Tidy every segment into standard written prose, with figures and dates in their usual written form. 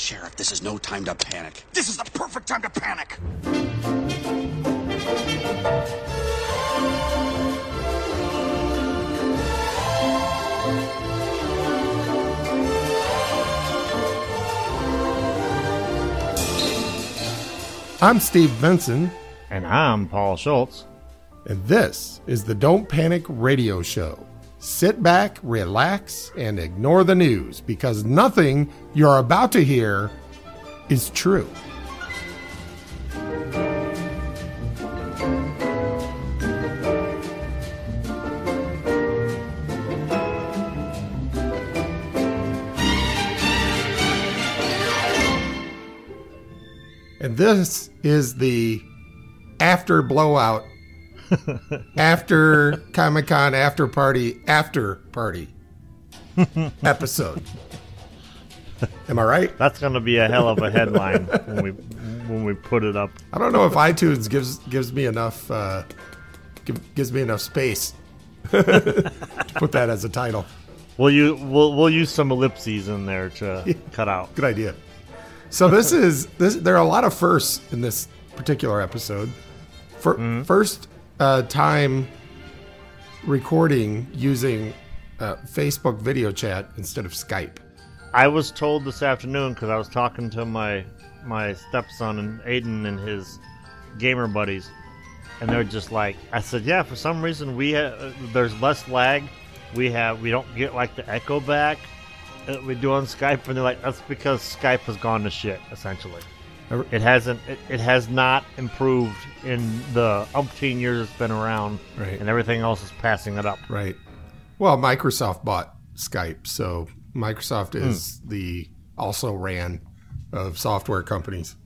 Sheriff, this is no time to panic. This is the perfect time to panic. I'm Steve Benson. And I'm Paul Schultz. And this is the Don't Panic Radio Show. Sit back, relax, and ignore the news because nothing you're about to hear is true. And this is the after blowout, after Comic-Con after party episode. Am I right? That's going to be a hell of a headline when we put it up. I don't know if iTunes gives me enough gives me enough space to put that as a title. We'll use some ellipses in there to cut out. Good idea. So there are a lot of firsts in this particular episode. First time recording using Facebook video chat instead of Skype. I was told this afternoon because I was talking to my stepson and Aiden and his gamer buddies, and they're just like, I said, yeah, for some reason there's less lag. We don't get like the echo back that we do on Skype, and they're like, that's because Skype has gone to shit, essentially. It has not improved in the umpteen years it's been around, right? And everything else is passing it up. Right. Well, Microsoft bought Skype, so Microsoft is the also ran of software companies.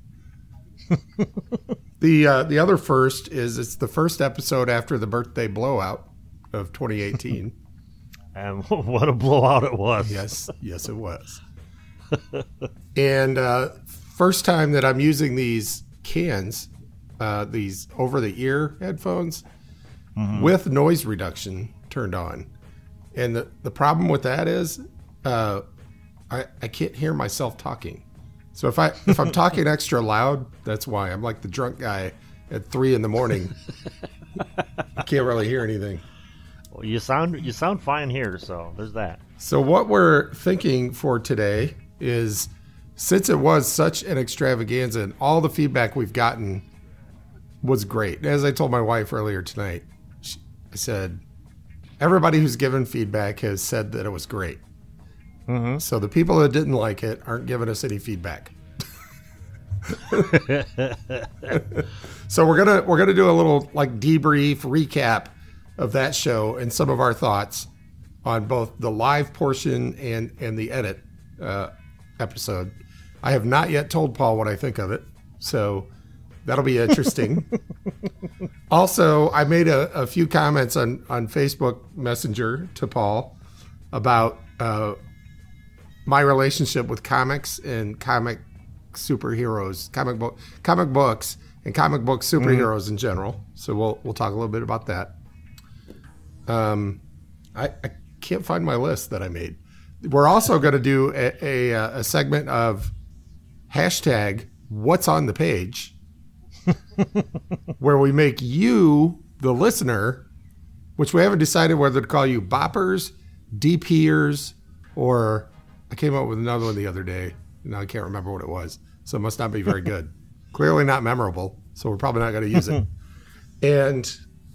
The other first is it's the first episode after the birthday blowout of 2018. And what a blowout it was. Yes, it was. And first time that I'm using these cans, these over-the-ear headphones with noise reduction turned on. And the problem with that is I can't hear myself talking. So if I'm talking extra loud, that's why. I'm like the drunk guy at 3 a.m. I can't really hear anything. Well, you sound fine here, so there's that. So what we're thinking for today is, since it was such an extravaganza and all the feedback we've gotten was great. As I told my wife earlier tonight, I said, everybody who's given feedback has said that it was great. Mm-hmm. So the people that didn't like it aren't giving us any feedback. So we're gonna do a little like debrief recap of that show and some of our thoughts on both the live portion and the edit episode. I have not yet told Paul what I think of it, so that'll be interesting. Also, I made a few comments on Facebook Messenger to Paul about my relationship with comics and comic superheroes, comic books and comic book superheroes in general. So we'll talk a little bit about that. I can't find my list that I made. We're also going to do a segment of hashtag what's on the page where we make you, the listener, which we haven't decided whether to call you boppers, DPers, or I came up with another one the other day. Now I can't remember what it was. So it must not be very good. Clearly not memorable. So we're probably not going to use it. And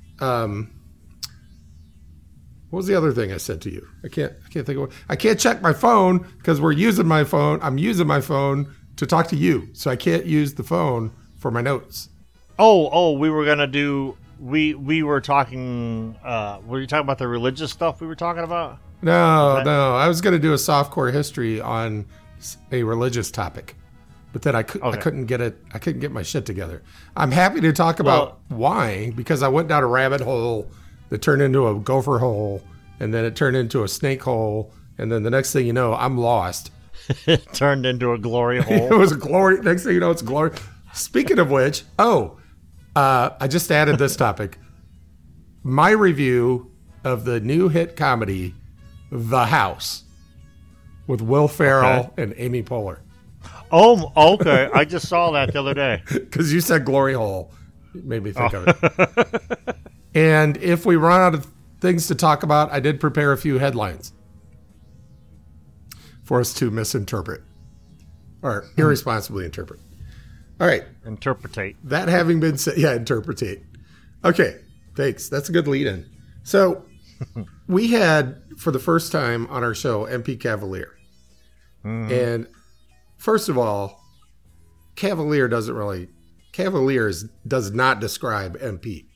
what was the other thing I said to you? I can't think of it. I can't check my phone because we're using my phone. I'm using my phone to talk to you. So I can't use the phone for my notes. Oh, we were going to do, we were talking, were you talking about the religious stuff we were talking about? No. I was going to do a softcore history on a religious topic, but then I couldn't get it. I couldn't get my shit together. I'm happy to talk about why, because I went down a rabbit hole that turned into a gopher hole, and then it turned into a snake hole, and then the next thing you know, I'm lost. It turned into a glory hole. It was a glory. Next thing you know, it's glory. Speaking of which, I just added this topic. My review of the new hit comedy, The House, with Will Ferrell and Amy Poehler. Oh, okay. I just saw that the other day. Because you said glory hole. It made me think of it. And if we run out of things to talk about, I did prepare a few headlines for us to misinterpret or irresponsibly interpret. All right. Interpretate. That having been said, interpretate. Okay, thanks. That's a good lead in. So we had, for the first time on our show, MP Cavalier. And first of all, Cavalier does not describe MP.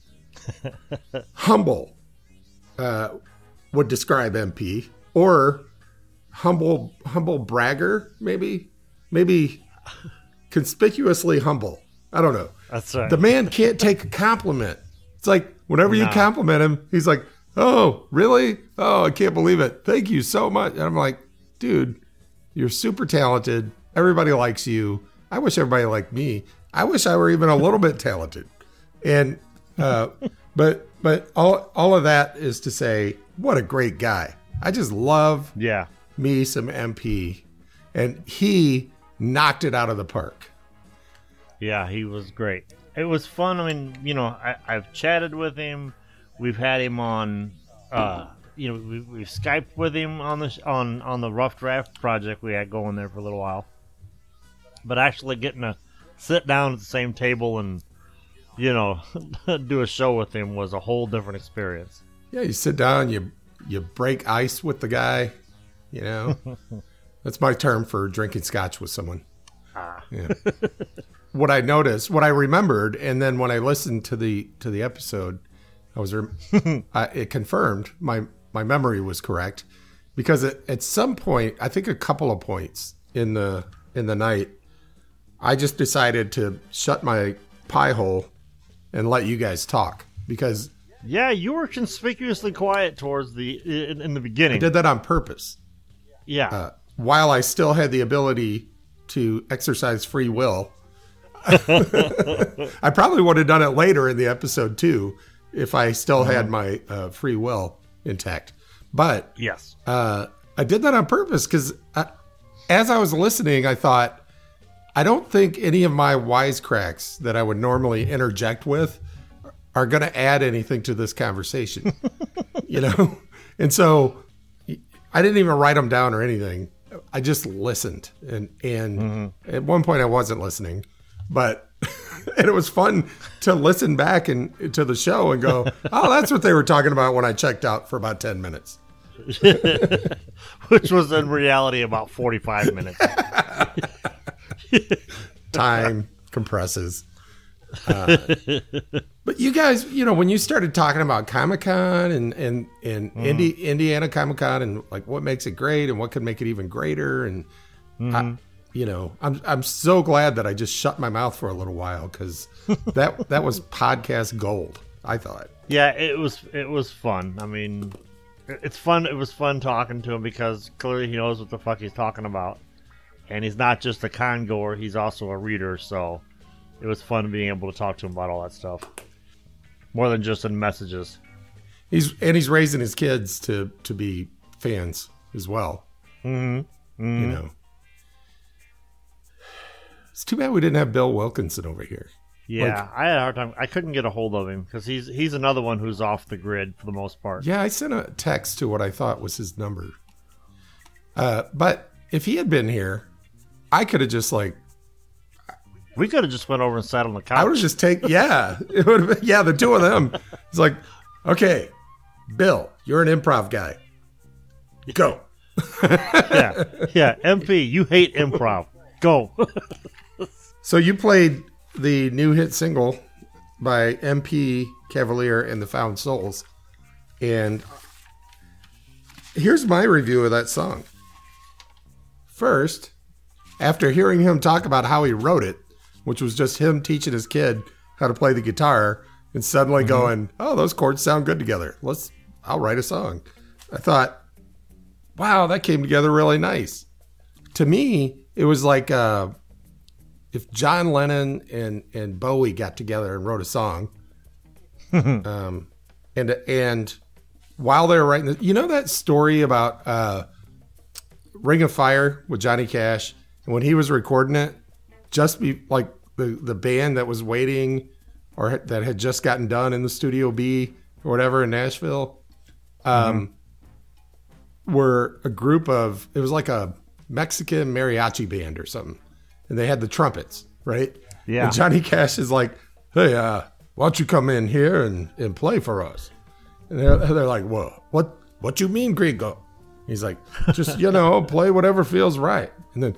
Humble would describe MP, or humble bragger, maybe conspicuously humble. I don't know. That's right. The man can't take a compliment. It's like whenever you compliment him, he's like, "Oh, really? Oh, I can't believe it. Thank you so much." And I'm like, "Dude, you're super talented. Everybody likes you. I wish everybody liked me. I wish I were even a little bit talented." And but all of that is to say, what a great guy. I just love me some MP, and he knocked it out of the park. Yeah, he was great. It was fun. I mean, I've chatted with him. We've had him on. We've Skyped with him on the Rough Draft project we had going there for a little while. But actually getting to sit down at the same table and do a show with him was a whole different experience. Yeah, you sit down, you break ice with the guy. That's my term for drinking scotch with someone. Yeah. What I noticed, what I remembered, and then when I listened to the episode, it confirmed my memory was correct, because at some point, I think a couple of points in the night, I just decided to shut my pie hole and let you guys talk, because you were conspicuously quiet towards in the beginning. I did that on purpose. Yeah. While I still had the ability to exercise free will, I probably would have done it later in the episode too, if I still had my free will intact. But yes, I did that on purpose, because as I was listening, I thought, I don't think any of my wisecracks that I would normally interject with are going to add anything to this conversation, And so I didn't even write them down or anything. I just listened, and at one point I wasn't listening, but and it was fun to listen back to the show and go, "Oh, that's what they were talking about," when I checked out for about 10 minutes. Which was in reality about 45 minutes. Time compresses. But you guys, when you started talking about Comic-Con and Indiana Comic-Con, and like what makes it great and what could make it even greater, and I'm so glad that I just shut my mouth for a little while, because that was podcast gold, I thought. Yeah, it was fun. I mean, it's fun. It was fun talking to him, because clearly he knows what the fuck he's talking about, and he's not just a con goer; he's also a reader. So it was fun being able to talk to him about all that stuff, more than just in messages. He's raising his kids to be fans as well. It's too bad we didn't have Bill Wilkinson over here. Yeah, I had a hard time. I couldn't get a hold of him, because he's another one who's off the grid for the most part. Yeah, I sent a text to what I thought was his number. But if he had been here, I could have just we could have just went over and sat on the couch. I would have just it would have been, the two of them. It's like, okay, Bill, you're an improv guy. Go. Yeah, MP, you hate improv. Go. So you played the new hit single by MP Cavalier and the Found Souls, and here's my review of that song. First, after hearing him talk about how he wrote it, which was just him teaching his kid how to play the guitar, and suddenly going, "Oh, those chords sound good together. I'll write a song." I thought, wow, that came together really nice. To me, it was like if John Lennon and Bowie got together and wrote a song, and while they were writing, that story about Ring of Fire with Johnny Cash, And when he was recording it, just be like the band that was waiting or that had just gotten done in the Studio B or whatever in Nashville, were a group of, it was like a Mexican mariachi band or something. And they had the trumpets, right? Yeah. And Johnny Cash is like, hey, why don't you come in here and play for us? And they're like, whoa, what you mean, Gringo? He's like, just, play whatever feels right. And then,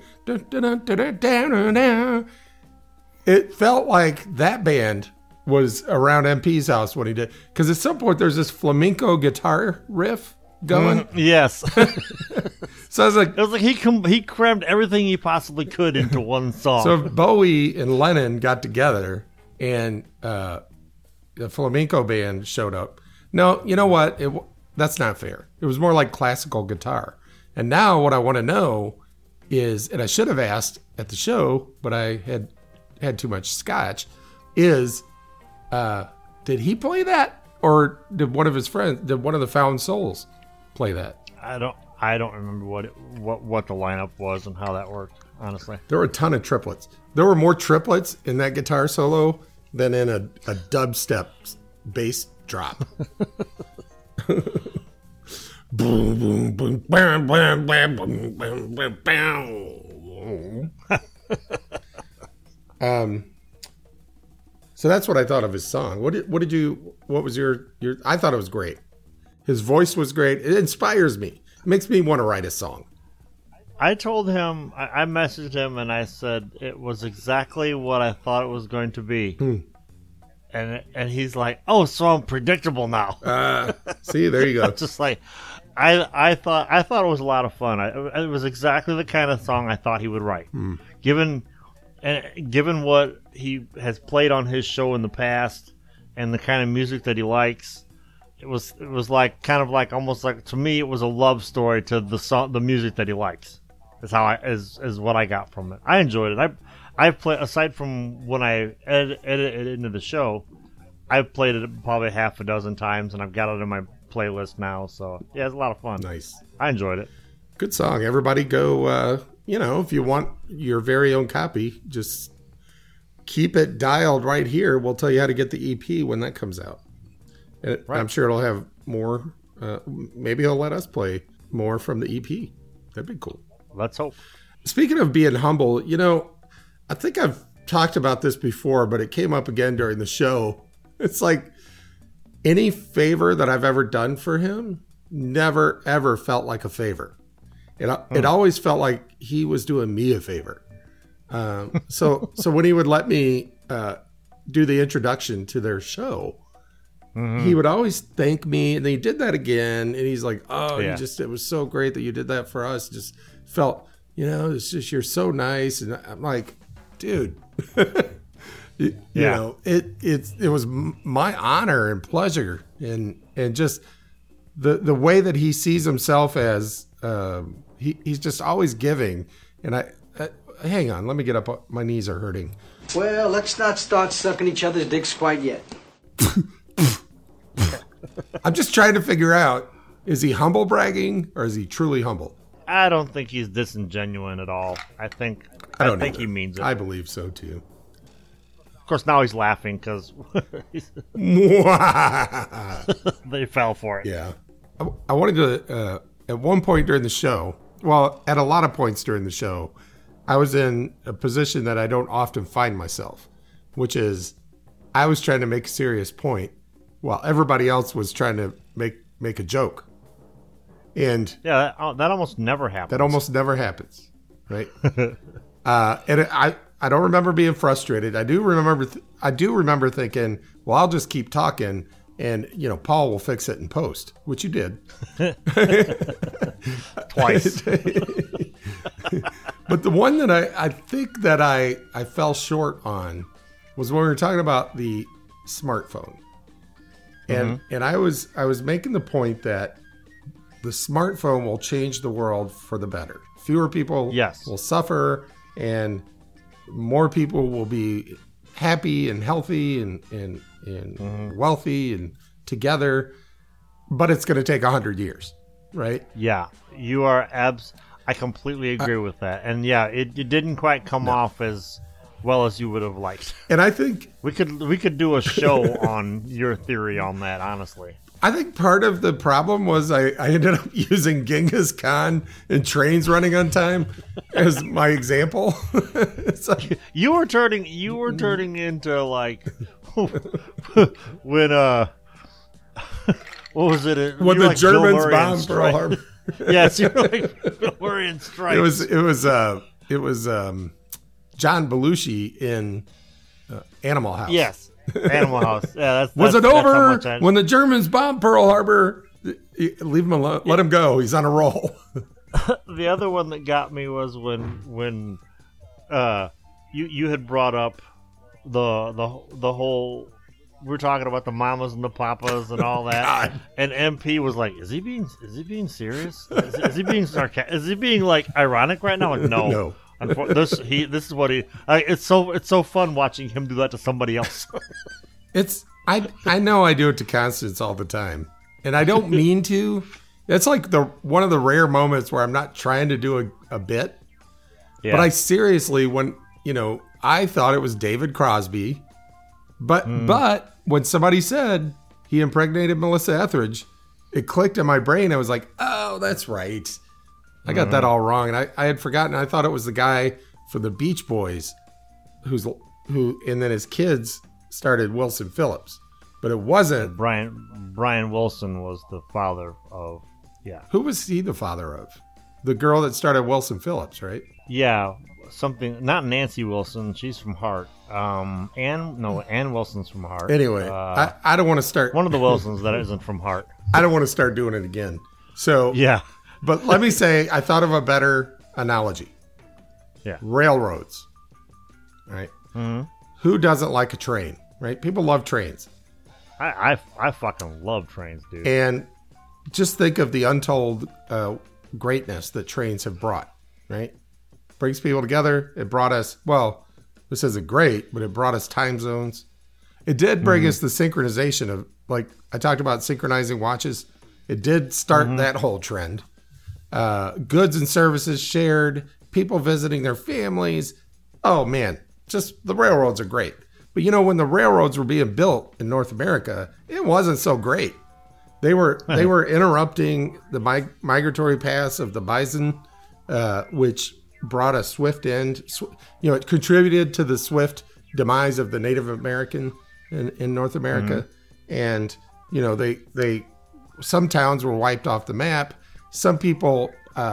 it felt like that band was around MP's house when he did. Because at some point, there's this flamenco guitar riff going. Yes. So I was like, It was like he crammed everything he possibly could into one song. so if Bowie and Lennon got together and the flamenco band showed up. No, you know what? That's not fair. It was more like classical guitar. And now what I want to know is, and I should have asked at the show, but I had too much scotch, is did he play that? Or did one of his friends, did one of the Found Souls play that? I don't remember what the lineup was and how that worked, honestly. There were a ton of triplets. There were more triplets in that guitar solo than in a dubstep bass drop. Boom, boom, boom, bam, bam, bam, boom, bam, bam, bam. So that's what I thought of his song. What was your I thought it was great. His voice was great. It inspires me. It makes me want to write a song. I told him, I messaged him and I said it was exactly what I thought it was going to be. And he's like, oh, so I'm predictable now. See, there you go. Just like, I thought it was a lot of fun. It was exactly the kind of song I thought he would write. Given what he has played on his show in the past and the kind of music that he likes, it was like kind of like almost like, to me, it was a love story to the music that he likes. Is how is what I got from it. I enjoyed it. I played, aside from when I edit it into the show, I've played it probably half a dozen times, and I've got it in my playlist now. So yeah, it's a lot of fun. Nice. I enjoyed it. Good song. Everybody go, if you want your very own copy, just keep it dialed right here. We'll tell you how to get the EP when that comes out. And Right. I'm sure it'll have more. Maybe he'll let us play more from the EP. That'd be cool. Let's hope. Speaking of being humble, I think I've talked about this before, but it came up again during the show. It's like any favor that I've ever done for him never, ever felt like a favor. It always felt like he was doing me a favor. So when he would let me do the introduction to their show, he would always thank me, and then he did that again, and he's like, "Oh, Yeah. it was so great that you did that for us." Just felt, it's just, you're so nice, and I'm like, dude, you know, it was my honor and pleasure, and just the way that he sees himself as he's just always giving, and I hang on, let me get up, my knees are hurting. Well, let's not start sucking each other's dicks quite yet. I'm just trying to figure out, is he humble bragging or is he truly humble? I don't think he's disingenuous at all. I think he means it. I believe so too. Of course, now he's laughing because they fell for it. Yeah. I wanted to, at one point during the show, well, at a lot of points during the show, I was in a position that I don't often find myself, which is I was trying to make a serious point while everybody else was trying to make a joke. And Yeah, that almost never happens. that almost never happens, right? And I don't remember being frustrated. I do remember thinking, well, I'll just keep talking, and Paul will fix it in post, which you did Twice. But the one that I think that I fell short on was when we were talking about the smartphone, and I was making the point that the smartphone will change the world for the better. Fewer people Yes. will suffer, and more people will be happy and healthy and wealthy and together. But it's going to take 100 years, right? Yeah, you are I completely agree with that. And yeah, it didn't quite come off as well as you would have liked. And I think We could do a show on your theory on that, honestly. part of the problem was I ended up using Genghis Khan and trains running on time as my example. It's like, You were turning into like when what was it? when You were the like Bill Germans Murray in bombed Pearl Strike. Harbor. Yes, you're like Bill Murray in Strike. It was John Belushi in Animal House. Yes, Animal House. Yeah, Was it that's how over much I- when the Germans bombed Pearl Harbor? Leave him alone. Let him go. He's on a roll. The other one that got me was when you had brought up the whole. We're talking about the mamas and the papas and all that, God. and MP was like, "Is he being serious? Is he being sarcastic? Is he being like ironic right now?" Like, no, No. This is what he. It's so fun watching him do that to somebody else. I know I do it to Constance all the time, and I don't mean to. It's like one of the rare moments where I'm not trying to do a bit, Yeah. but I seriously, when I thought it was David Crosby, but when somebody said he impregnated Melissa Etheridge, it clicked in my brain. I was like, oh, that's right. I got that all wrong, and I had forgotten. I thought it was the guy for the Beach Boys, who, and then his kids started Wilson Phillips, but it wasn't. Brian Wilson was the father of. Yeah. Who was he the father of? The girl that started Wilson Phillips, right? Yeah, something. Not Nancy Wilson. She's from Heart. Ann Wilson's from Heart. Anyway, I don't want to start. One of the Wilsons that isn't from Heart. I don't want to start doing it again. So Yeah. but let me say, I thought of a better analogy. Yeah. Railroads, right? Mm-hmm. Who doesn't like a train, right? People love trains. I fucking love trains, dude. And just think of the untold greatness that trains have brought, right? Brings people together. It brought us, well, this isn't great, but it brought us time zones. It did bring us the synchronization of, like, I talked about synchronizing watches. It did start that whole trend. Goods and services shared, people visiting their families. Oh, man, just the railroads are great. But, when the railroads were being built in North America, it wasn't so great. They were interrupting the migratory paths of the bison, which brought a swift end. It contributed to the swift demise of the Native American in North America. And, they some towns were wiped off the map. Some people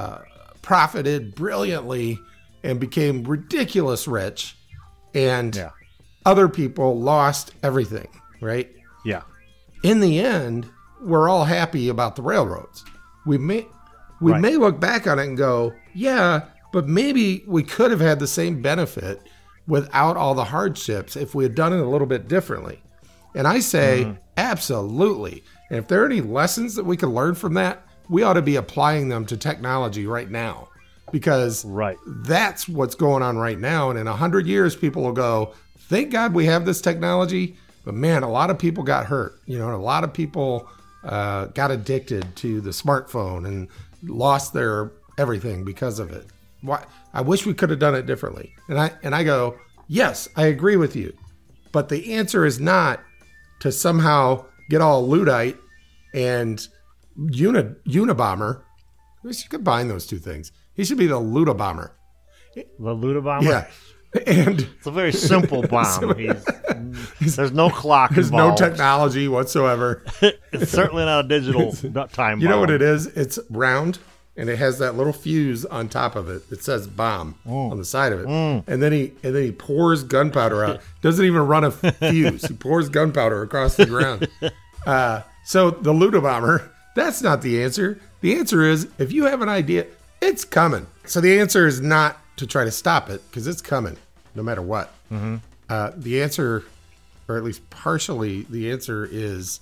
profited brilliantly and became ridiculous rich. And other people lost everything, right? Yeah. In the end, we're all happy about the railroads. We may look back on it and go, yeah, but maybe we could have had the same benefit without all the hardships if we had done it a little bit differently. And I say, absolutely. And if there are any lessons that we can learn from that, we ought to be applying them to technology right now, because that's what's going on right now. And in 100 years, people will go, thank God we have this technology. But man, a lot of people got hurt. And a lot of people got addicted to the smartphone and lost their everything because of it. I wish we could have done it differently. And I go, yes, I agree with you. But the answer is not to somehow get all Luddite and Unabomber. We should combine those two things. He should be the Ludabomber. The Ludabomber? Yeah. And it's a very simple bomb. There's no clock there's involved. no technology whatsoever. It's certainly not a digital time bomb. You know what it is? It's round, and it has that little fuse on top of it. It says bomb on the side of it. And then he pours gunpowder out. Doesn't even run a fuse. He pours gunpowder across the ground. So the Ludabomber, that's not the answer. The answer is, if you have an idea, it's coming. So the answer is not to try to stop it, because it's coming no matter what. The answer, or at least partially the answer, is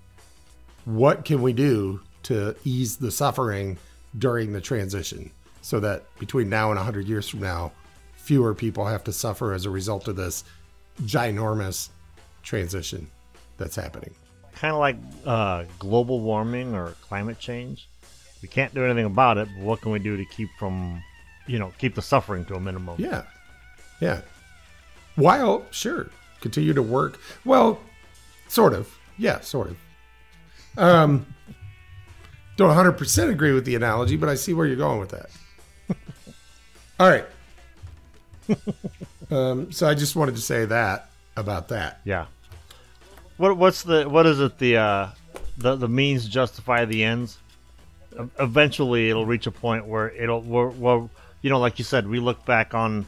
what can we do to ease the suffering during the transition so that between now and 100 years from now, fewer people have to suffer as a result of this ginormous transition that's happening. Kind of like global warming or climate change. We can't do anything about it, but what can we do to keep the suffering to a minimum? Yeah. Yeah. While, sure, continue to work. Well, sort of. Yeah, sort of. Don't 100% agree with the analogy, but I see where you're going with that. All right. So I just wanted to say that about that. Yeah. What is it? The means justify the ends. Eventually, it'll reach a point where like you said, we look back on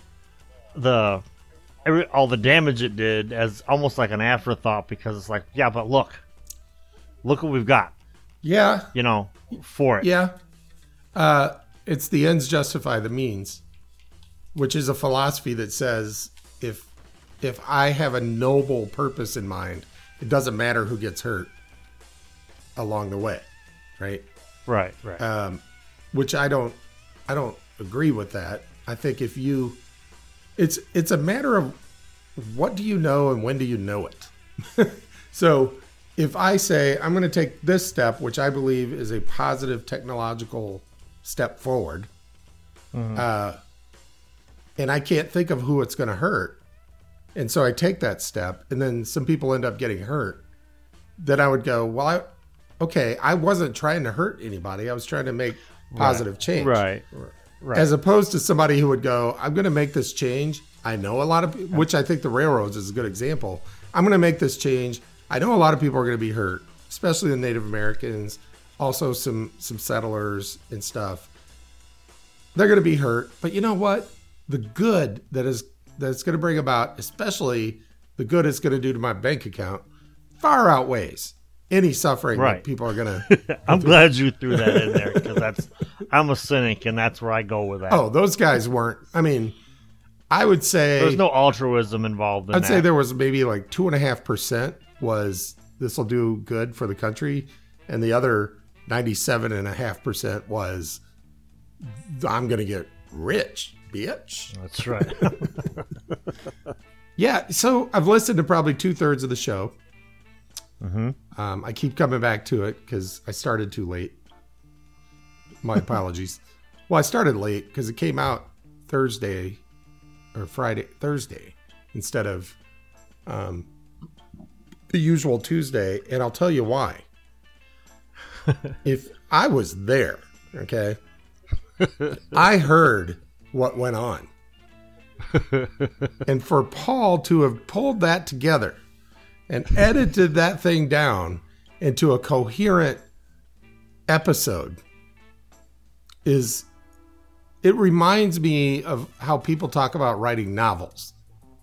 all the damage it did as almost like an afterthought, because it's like, yeah, but look what we've got. Yeah. For it. Yeah. It's the ends justify the means, which is a philosophy that says if I have a noble purpose in mind, it doesn't matter who gets hurt along the way, right? Right. Which I don't agree with that. I think it's a matter of what do you know and when do you know it. So if I say I'm going to take this step, which I believe is a positive technological step forward, and I can't think of who it's going to hurt, and so I take that step, and then some people end up getting hurt, then I would go, well, I wasn't trying to hurt anybody. I was trying to make positive change. Right. As opposed to somebody who would go, I'm going to make this change. I know a lot of people, which I think the railroads is a good example. I'm going to make this change. I know a lot of people are going to be hurt, especially the Native Americans, also some settlers and stuff. They're going to be hurt. But you know what? The good that's going to bring about, especially the good it's going to do to my bank account, far outweighs any suffering that people are going to. I'm glad you threw that in there, because I'm a cynic, and that's where I go with that. Oh, those guys weren't. I mean, I would say there's no altruism involved in that. I'd say there was maybe like 2.5% was this will do good for the country, and the other 97.5% was I'm going to get rich, bitch. That's right. Yeah, so I've listened to probably 2/3 of the show. I keep coming back to it because I started too late. My apologies. Well, I started late because it came out Thursday instead of the usual Tuesday, and I'll tell you why. If I was there, okay, I heard what went on. And for Paul to have pulled that together and edited that thing down into a coherent episode it reminds me of how people talk about writing novels.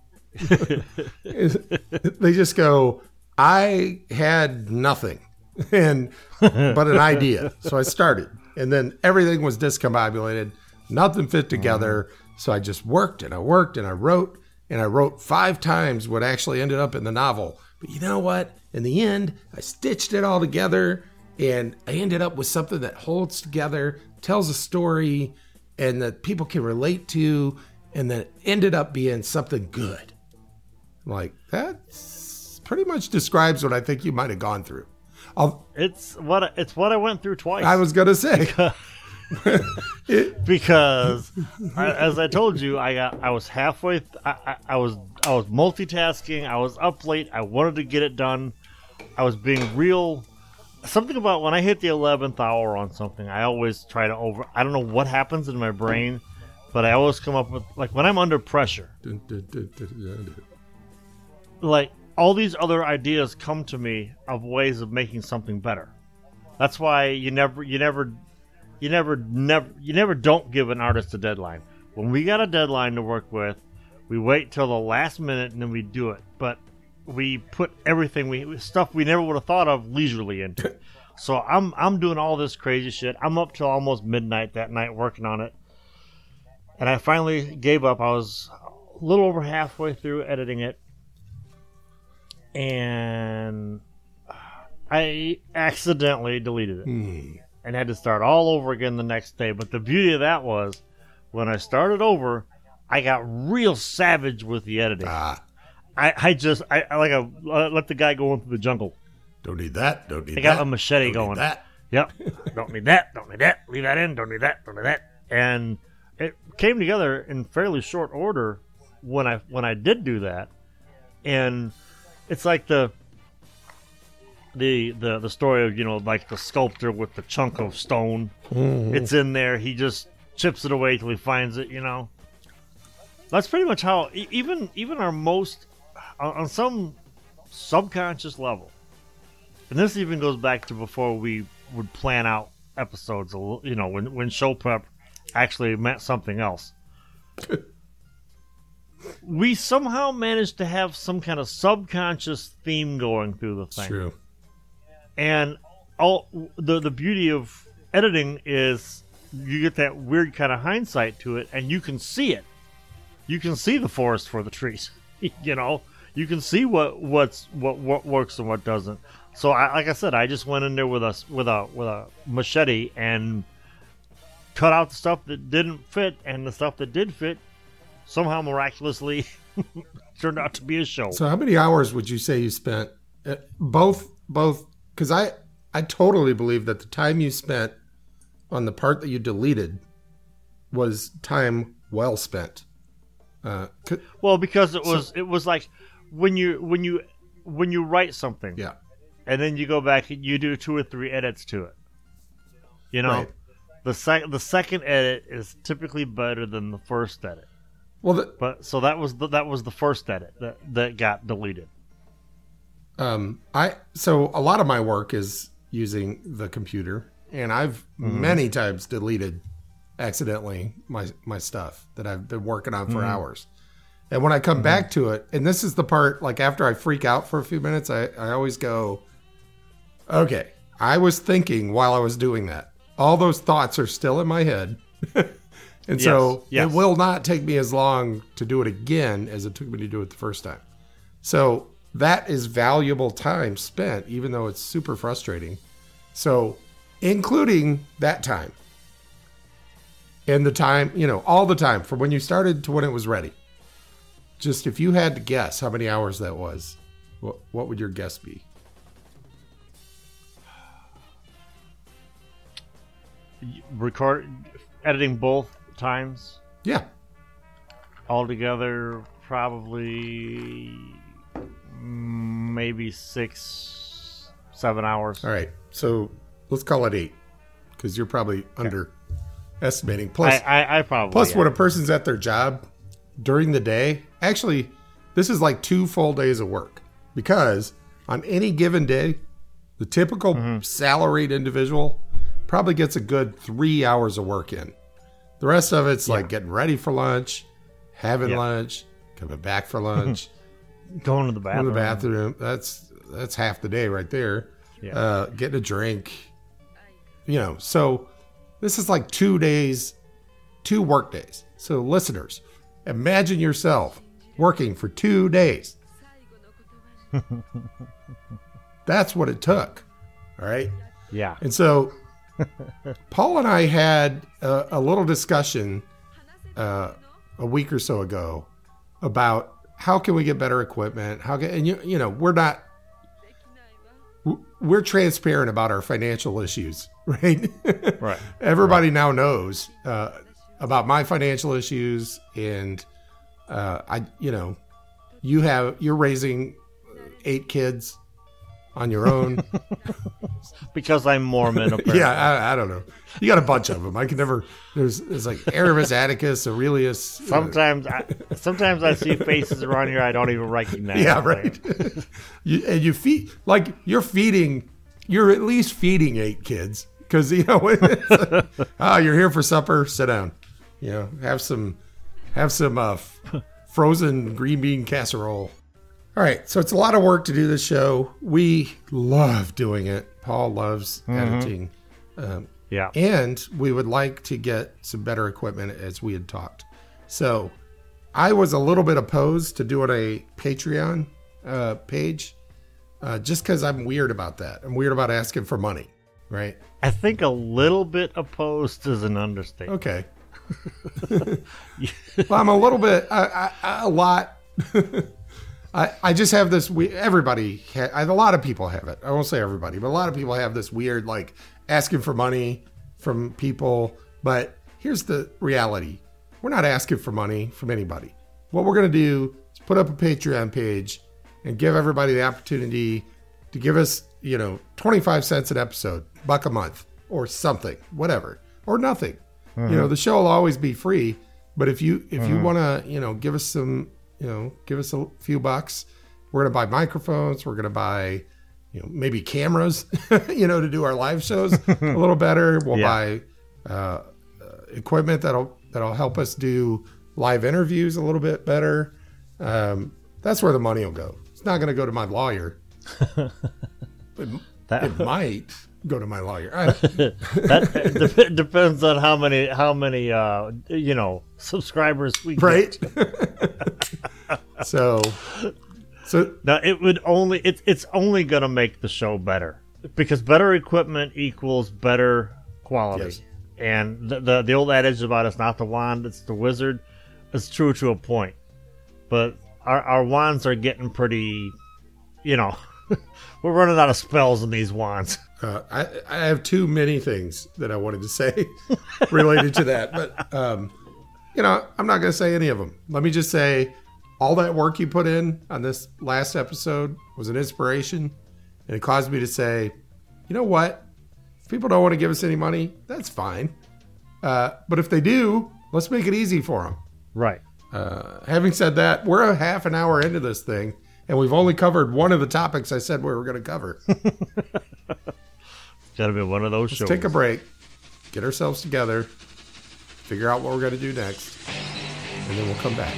They just go, I had nothing but an idea. So I started, and then everything was discombobulated. Nothing fit together. So I just worked and I wrote, and I wrote 5 times what actually ended up in the novel. But you know what? In the end, I stitched it all together, and I ended up with something that holds together, tells a story, and that people can relate to, and that ended up being something good. Like, that pretty much describes what I think you might have gone through. It's what I went through twice. I was going to say. Because as I told you, I was halfway. I was multitasking. I was up late. I wanted to get it done. I was being real. Something about when I hit the 11th hour on something, I always try to I don't know what happens in my brain, but I always come up with, like, when I'm under pressure, like, all these other ideas come to me of ways of making something better. That's why you never don't give an artist a deadline. When we got a deadline to work with, we wait till the last minute and then we do it. But we put everything stuff we never would have thought of leisurely into it. So I'm doing all this crazy shit. I'm up till almost midnight that night working on it. And I finally gave up. I was a little over halfway through editing it. And I accidentally deleted it. And had to start all over again the next day. But the beauty of that was, when I started over, I got real savage with the editing. I let the guy go into the jungle. Don't need that. I got a machete going. Yep. Don't need that. Don't need that. Leave that in. Don't need that. Don't need that. And it came together in fairly short order when I did do that. And it's like the story of, like the sculptor with the chunk of stone. Mm-hmm. It's in there. He just chips it away till he finds it. That's pretty much how even our most on some subconscious level. And this even goes back to before we would plan out episodes, when show prep actually meant something else. We somehow managed to have some kind of subconscious theme going through the thing. True. And all the beauty of editing is you get that weird kind of hindsight to it, and you can see it. You can see the forest for the trees. You can see what works and what doesn't. So, like I said, I just went in there with a machete and cut out the stuff that didn't fit, and the stuff that did fit somehow miraculously turned out to be a show. So how many hours would you say you spent both? Because I totally believe that the time you spent on the part that you deleted was time well spent. Well, because it was like when you write something, yeah, and then you go back and you do 2 or 3 edits to it. Right. The second edit is typically better than the first edit. Well, so that was the first edit that got deleted. So a lot of my work is using the computer, and I've many times deleted accidentally my stuff that I've been working on for hours. And when I come back to it, and this is the part, like after I freak out for a few minutes, I always go, okay, I was thinking while I was doing that. All those thoughts are still in my head. And so it will not take me as long to do it again as it took me to do it the first time. So that is valuable time spent, even though it's super frustrating. So including that time and the time, all the time from when you started to when it was ready. Just if you had to guess how many hours that was, what would your guess be? Editing both times? Yeah. Altogether, probably maybe 6-7 hours. All right. So let's call it 8 because you're probably underestimating. Plus, I probably. Plus, when a person's at their job during the day, actually, this is like 2 full days of work because on any given day, the typical salaried individual probably gets a good 3 hours of work in. The rest of it's like getting ready for lunch, having lunch, coming back for lunch, going to the bathroom. That's half the day right there. Yeah. Getting a drink. So this is like 2 days, 2 work days. So listeners, imagine yourself working for 2 days. That's what it took. All right. Yeah. And so Paul and I had a little discussion a week or so ago about how can we get better equipment? We're transparent about our financial issues, right? Right. Everybody now knows about my financial issues, and you're raising 8 kids on your own. Because I'm Mormon, apparently. Yeah, I don't know. You got a bunch of them. I can never. There's like Aramis, Atticus, Aurelius. Sometimes I see faces around here I don't even recognize. Yeah, right. you feed you're feeding. You're at least feeding 8 kids because you're here for supper. Sit down. Have some frozen green bean casserole. All right, so it's a lot of work to do this show. We love doing it. Paul loves editing. And we would like to get some better equipment as we had talked. So I was a little bit opposed to doing a Patreon page just because I'm weird about that. I'm weird about asking for money, right? I think a little bit opposed is an understatement. Okay. Well, I'm a little bit, a lot... I just have this. A lot of people have it. I won't say everybody, but a lot of people have this weird asking for money from people. But here's the reality. We're not asking for money from anybody. What we're going to do is put up a Patreon page and give everybody the opportunity to give us, 25 cents an episode, $1 a month, or something, whatever, or nothing. The show will always be free. But if you want to, give us some, give us a few bucks, we're going to buy microphones. We're going to buy, maybe cameras, to do our live shows a little better. We'll buy equipment that'll help us do live interviews a little bit better. That's where the money will go. It's not going to go to my lawyer. It might go to my lawyer. That depends on how many subscribers we get. Right. So now it's only going to make the show better, because better equipment equals better quality. Yes. And the old adage about it's not the wand, it's the wizard, is true to a point. But our wands are getting pretty, we're running out of spells in these wands. I have too many things that I wanted to say related to that, but I'm not going to say any of them. Let me just say, all that work you put in on this last episode was an inspiration, and it caused me to say, you know what? If people don't want to give us any money, that's fine. But if they do, let's make it easy for them. Right. Having said that, we're a half an hour into this thing, and we've only covered one of the topics I said we were going to cover. It's got to be one of those shows. Take a break, get ourselves together, figure out what we're going to do next, and then we'll come back.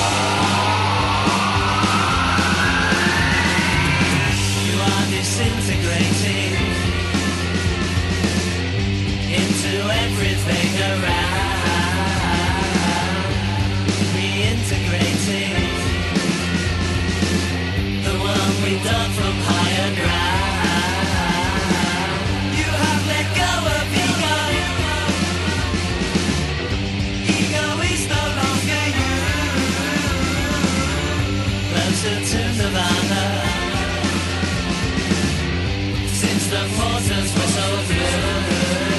Since closer to Nirvana. Since the forces were so blue.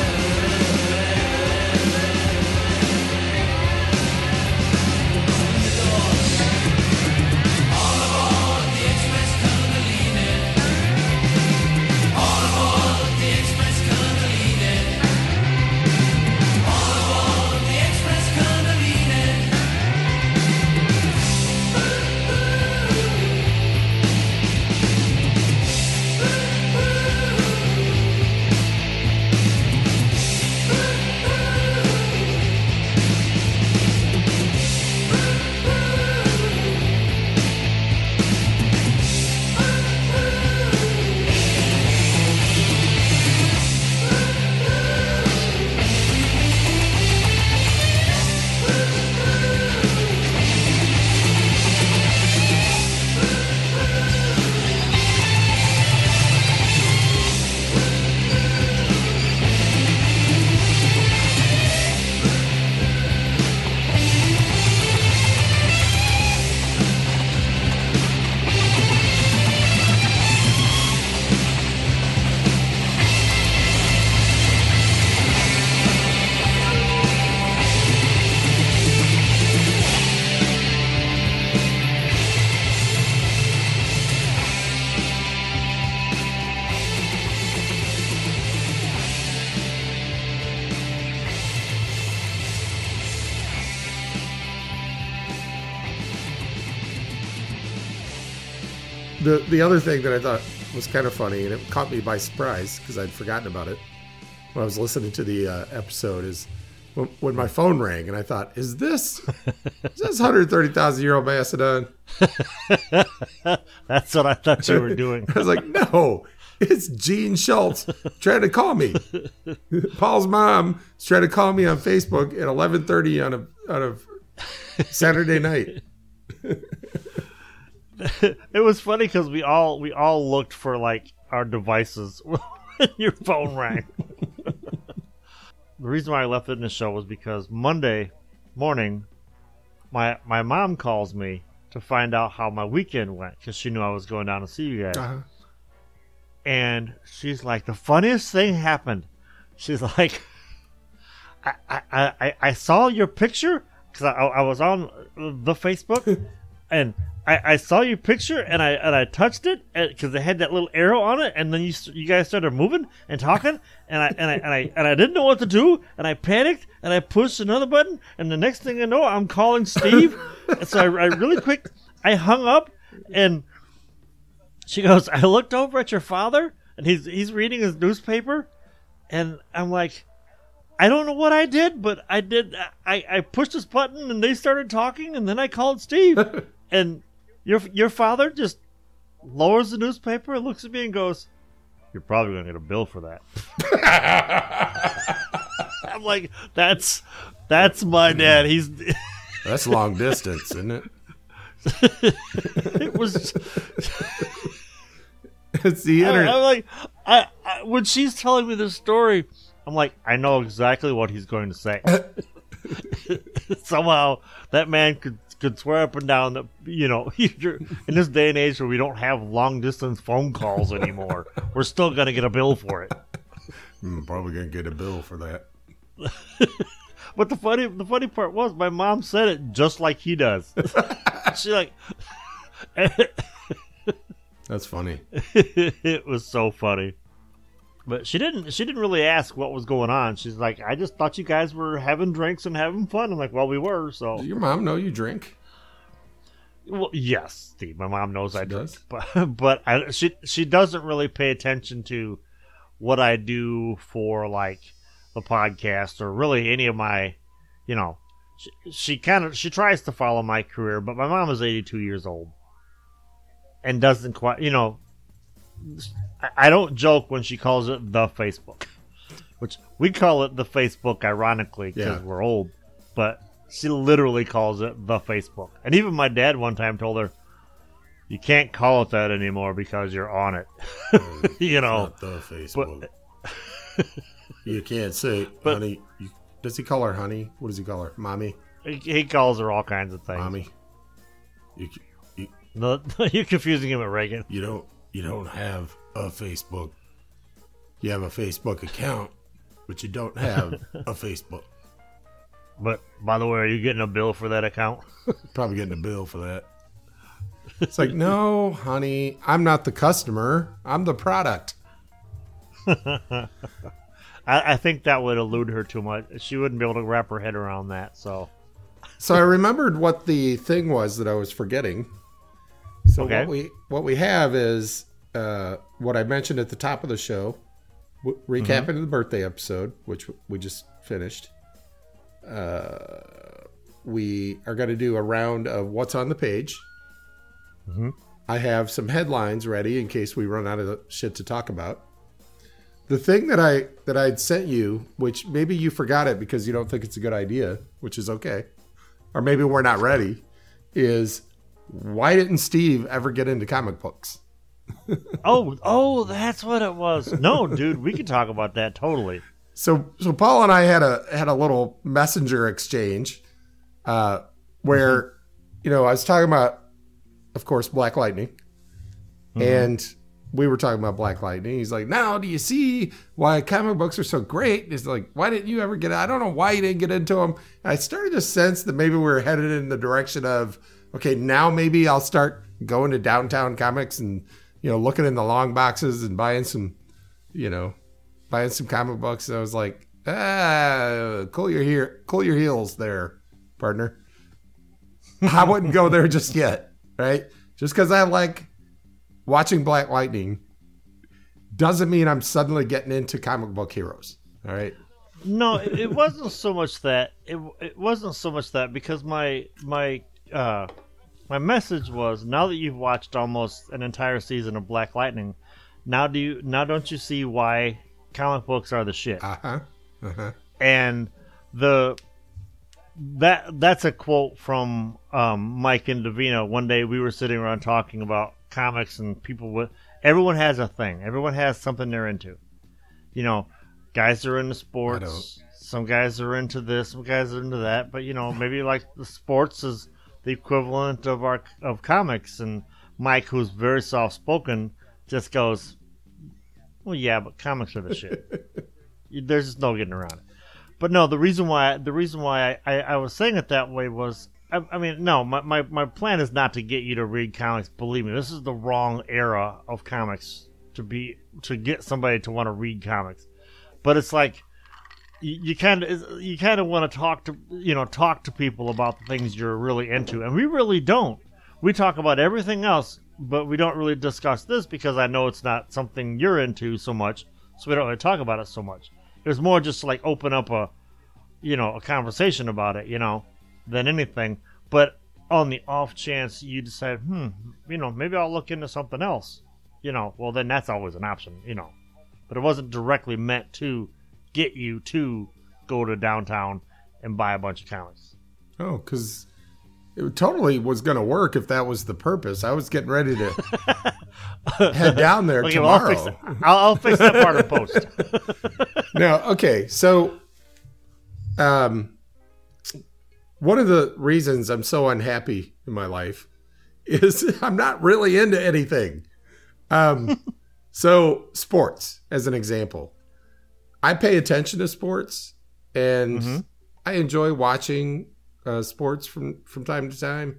The other thing that I thought was kind of funny, and it caught me by surprise because I'd forgotten about it when I was listening to the episode, is when my phone rang, and I thought, is this 130,000-year-old Mastodon? That's what I thought you were doing. I was like, no, it's Gene Schultz trying to call me. Paul's mom is trying to call me on Facebook at 11:30 on a Saturday night. It was funny because we all looked for like our devices when your phone rang. The reason why I left it in the show was because Monday morning, my mom calls me to find out how my weekend went because she knew I was going down to see you guys. Uh-huh. And she's like, the funniest thing happened. She's like, I saw your picture because I was on the Facebook and I saw your picture and I touched it because it had that little arrow on it, and then you guys started moving and talking, and I didn't know what to do, and I panicked and I pushed another button, and the next thing I know, I'm calling Steve. And so I really quick I hung up, and she goes, I looked over at your father, and he's reading his newspaper, and I'm like, I don't know what I did, but I did. I pushed this button, and they started talking, and then I called Steve, and your father just lowers the newspaper and looks at me and goes, "You're probably going to get a bill for that." I'm like, that's my dad. That's long distance, isn't it? It was. It's the internet. I'm like, I when she's telling me this story, I'm like, I know exactly what he's going to say. Somehow that man could swear up and down that, you know, you're, in this day and age where we don't have long distance phone calls anymore, we're still going to get a bill for it. I'm probably going to get a bill for that. But the funny part was my mom said it just like he does. She like, that's funny. It was so funny. But she didn't really ask what was going on. She's like, I just thought you guys were having drinks and having fun. I'm like, well, we were. So does your mom know you drink? Well, yes, Steve. My mom knows I drink, does? but she doesn't really pay attention to what I do for like the podcast or really any of my, you know. She tries to follow my career, but my mom is 82 years old and doesn't quite, you know. I don't joke when she calls it the Facebook, which we call it the Facebook ironically because we're old, but she literally calls it the Facebook. And even my dad one time told her, you can't call it that anymore because you're on it. You know, not the Facebook. You can't say, but, honey. Does he call her honey? What does he call her? Mommy? He calls her all kinds of things. Mommy. No, you're confusing him with Reagan. You don't have a Facebook. You have a Facebook account, but you don't have a Facebook. But by the way, are you getting a bill for that account? Probably getting a bill for that. It's like, no, honey, I'm not the customer. I'm the product. I think that would elude her too much. She wouldn't be able to wrap her head around that. So I remembered what the thing was that I was forgetting. So Okay. what we have is what I mentioned at the top of the show, recapping the birthday episode, which we just finished. We are going to do a round of what's on the page. I have some headlines ready in case we run out of shit to talk about. The thing that I'd sent you, which maybe you forgot it because you don't think it's a good idea, which is okay, or maybe we're not ready, is why didn't Steve ever get into comic books? Oh, that's what it was. No, dude, we can talk about that totally. So Paul and I had a little messenger exchange where I was talking about, of course, Black Lightning, and we were talking about Black Lightning. He's like, now do you see why comic books are so great? He's like, why didn't you ever get? I don't know why you didn't get into them. And I started to sense that maybe we were headed in the direction of, okay, now maybe I'll start going to Downtown Comics and looking in the long boxes and buying some comic books. And I was like, cool your heels there, partner. I wouldn't go there just yet, right? Just because I like watching Black Lightning doesn't mean I'm suddenly getting into comic book heroes. All right. No, it wasn't so much that. It wasn't so much that because my message was, now that you've watched almost an entire season of Black Lightning, now don't you see why comic books are the shit? And that's a quote from Mike and Davina. One day we were sitting around talking about comics, and everyone has a thing. Everyone has something they're into. Guys are into sports. Some guys are into this. Some guys are into that. But maybe like the sports is the equivalent of comics. And Mike, who's very soft spoken, just goes, "Well, yeah, but comics are the shit." There's just no getting around it. But no, the reason why I was saying it that way was, my plan is not to get you to read comics. Believe me, this is the wrong era of comics to get somebody to want to read comics. But it's like you kind of want to talk to people about the things you're really into, and we really don't. We talk about everything else, but we don't really discuss this because I know it's not something you're into so much, so we don't really talk about it so much. It was more just to like open up a conversation about it, than anything. But on the off chance you decide, maybe I'll look into something else, well, then that's always an option, But it wasn't directly meant to get you to go to downtown and buy a bunch of comics. Oh, because it totally was going to work if that was the purpose. I was getting ready to head down there tomorrow. Well, I'll fix that part of post. No, okay. So, one of the reasons I'm so unhappy in my life is I'm not really into anything. So sports, as an example, I pay attention to sports, and I enjoy watching sports from time to time.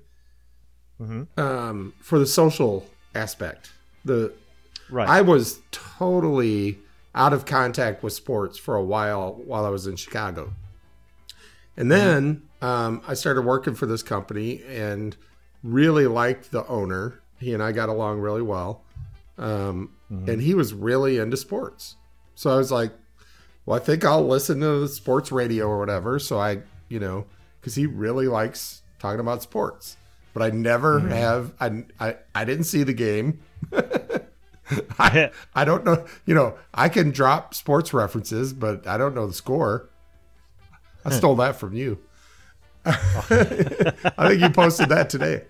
For the social aspect, Right. I was totally out of contact with sports for a while I was in Chicago. And then I started working for this company and really liked the owner. He and I got along really well. And he was really into sports. So I was like, well, I think I'll listen to the sports radio or whatever. So I, because he really likes talking about sports. But I never have, I didn't see the game. I don't know, I can drop sports references, but I don't know the score. I stole that from you. I think you posted that today.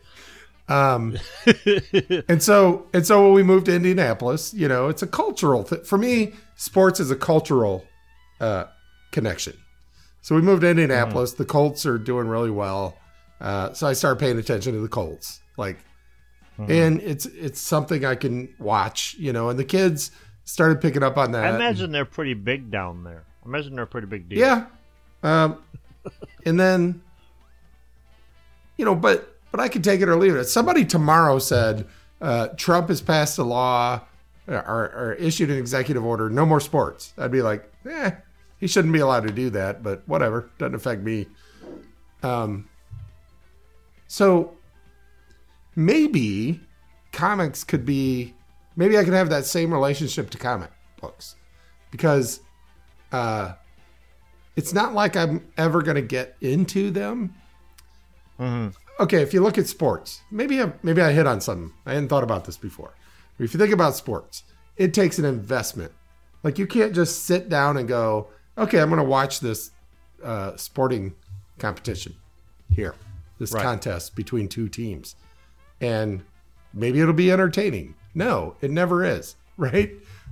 And so when we moved to Indianapolis, it's a cultural thing. For me, sports is a cultural connection. So we moved to Indianapolis. The Colts are doing really well. So I started paying attention to the Colts. Like, and it's something I can watch, and the kids started picking up on that. I imagine they're pretty big down there. I imagine they're a pretty big deal. Yeah. And then, but I could take it or leave it. Somebody tomorrow said Trump has passed a law or issued an executive order, no more sports. I'd be like, he shouldn't be allowed to do that, but whatever. Doesn't affect me. So maybe comics could be, maybe I could have that same relationship to comic books, because it's not like I'm ever going to get into them. Mm-hmm. Okay, if you look at sports, maybe I hit on something. I hadn't thought about this before. But if you think about sports, it takes an investment. Like, you can't just sit down and go, okay, I'm going to watch this sporting competition here, this contest between two teams, and maybe it'll be entertaining. No, it never is, right?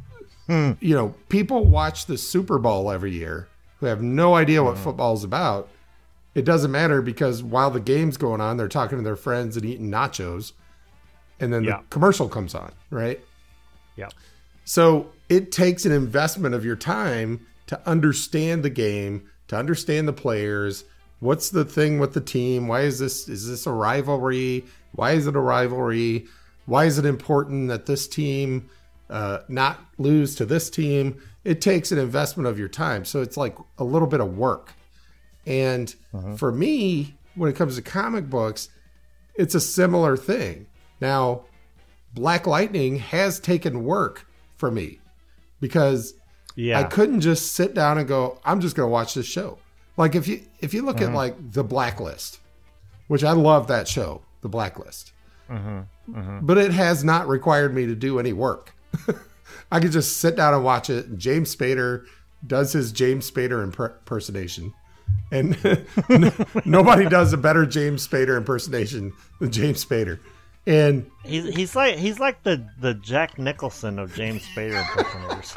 People watch the Super Bowl every year who have no idea what football's about. It doesn't matter, because while the game's going on, they're talking to their friends and eating nachos, and then the commercial comes on, right? Yeah. So it takes an investment of your time to understand the game, to understand the players. What's the thing with the team? Why is this a rivalry? Why is it a rivalry? Why is it important that this team not lose to this team? It takes an investment of your time. So it's like a little bit of work. And for me, when it comes to comic books, it's a similar thing. Now, Black Lightning has taken work for me, because I couldn't just sit down and go, I'm just going to watch this show. Like, if you look at like The Blacklist, which I love that show, The Blacklist, but it has not required me to do any work. I could just sit down and watch it. James Spader does his James Spader impersonation. And nobody does a better James Spader impersonation than James Spader. And he's like the Jack Nicholson of James Spader impersonators.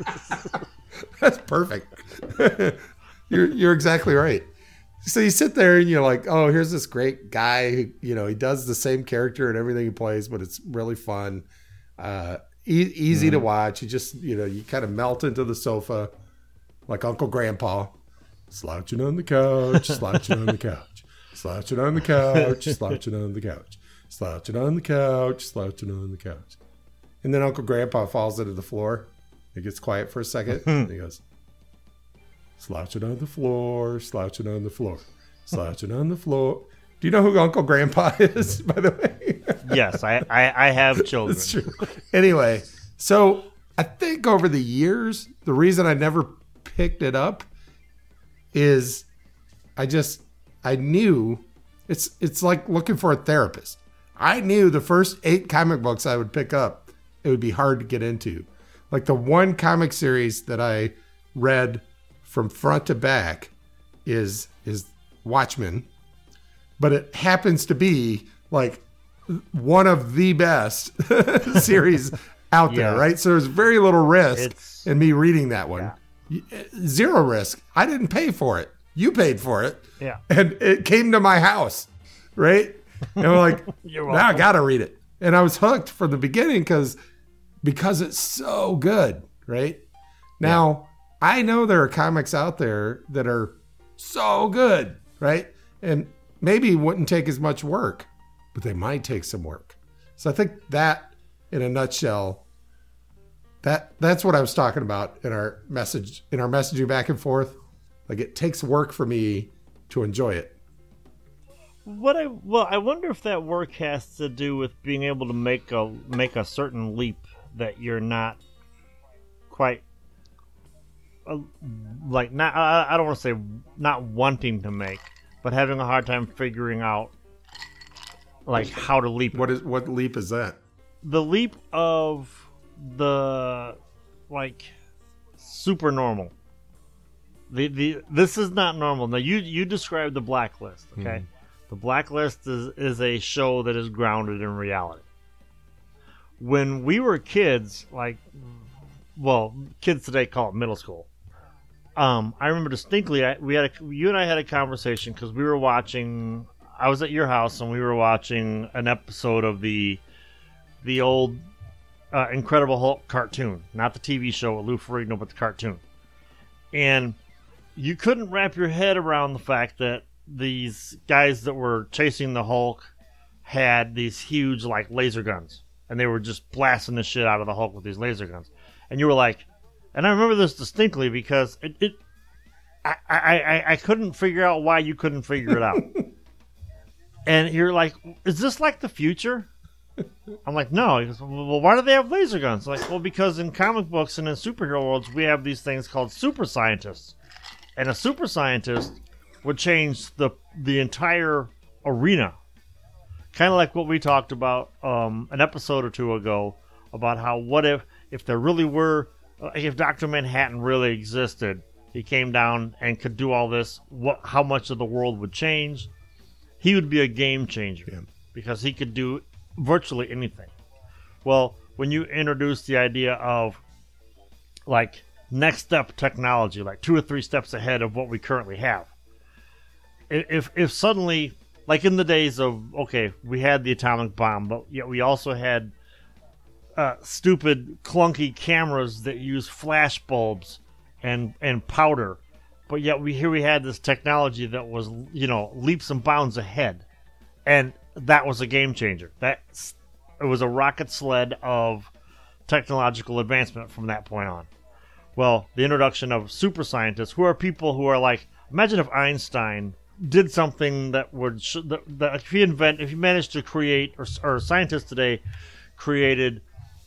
That's perfect. You're exactly right. So you sit there and you're like, oh, here's this great guy who, he does the same character and everything he plays, but it's really fun. Easy to watch. You just, you kind of melt into the sofa like Uncle Grandpa. Slouching on the couch, slouching on the couch, slouching on the couch, slouching on the couch, slouching on the couch, slouching on the couch. And then Uncle Grandpa falls into the floor. It gets quiet for a second. And he goes, slouching on the floor, slouching on the floor, slouching on the floor. Do you know who Uncle Grandpa is, by the way? Yes, I have children. That's true. Anyway, so I think over the years, the reason I never picked it up is I knew it's like looking for a therapist. I knew the first 8 comic books I would pick up, it would be hard to get into. Like, the one comic series that I read from front to back is Watchmen, but it happens to be like one of the best series out there, right? So there's very little risk in me reading that one. Zero risk. I didn't pay for it. You paid for it. Yeah. And it came to my house, right? And I'm like, now I got to read it. And I was hooked from the beginning because it's so good, right? Now, I know there are comics out there that are so good, right? And maybe wouldn't take as much work, but they might take some work. So I think that, in a nutshell, that's what I was talking about in our messaging back and forth. Like, it takes work for me to enjoy it. I wonder if that work has to do with being able to make a certain leap that you're not quite not. I don't want to say not wanting to make, but having a hard time figuring out like how to leap. What leap is that? The leap of the super normal. This is not normal. Now you described The Blacklist, okay? Mm-hmm. The Blacklist is a show that is grounded in reality. When we were kids, kids today call it middle school. I remember distinctly, you and I had a conversation because we were watching. I was at your house and we were watching an episode of the the old Incredible Hulk cartoon, not the TV show with Lou Ferrigno, but the cartoon. And you couldn't wrap your head around the fact that these guys that were chasing the Hulk had these huge, like, laser guns. And they were just blasting the shit out of the Hulk with these laser guns. And you were like, and I remember this distinctly because I couldn't figure out why you couldn't figure it out. And you're like, is this like the future? I'm like, no. He goes, well, why do they have laser guns? I'm like, well, because in comic books and in superhero worlds, we have these things called super scientists. And a super scientist would change the entire arena. Kind of like what we talked about an episode or two ago about how what if there really were, if Dr. Manhattan really existed, he came down and could do all this, how much of the world would change? He would be a game changer because he could do virtually anything. Well, when you introduce the idea of like next step technology, like 2 or 3 steps ahead of what we currently have, if suddenly, like in the days of, okay, we had the atomic bomb, but yet we also had stupid clunky cameras that use flash bulbs and powder, but yet we had this technology that was, leaps and bounds ahead, and that was a game changer. It was a rocket sled of technological advancement from that point on. Well, the introduction of super scientists, who are people who are like, imagine if Einstein did something that would that if he managed to create, or scientists today created,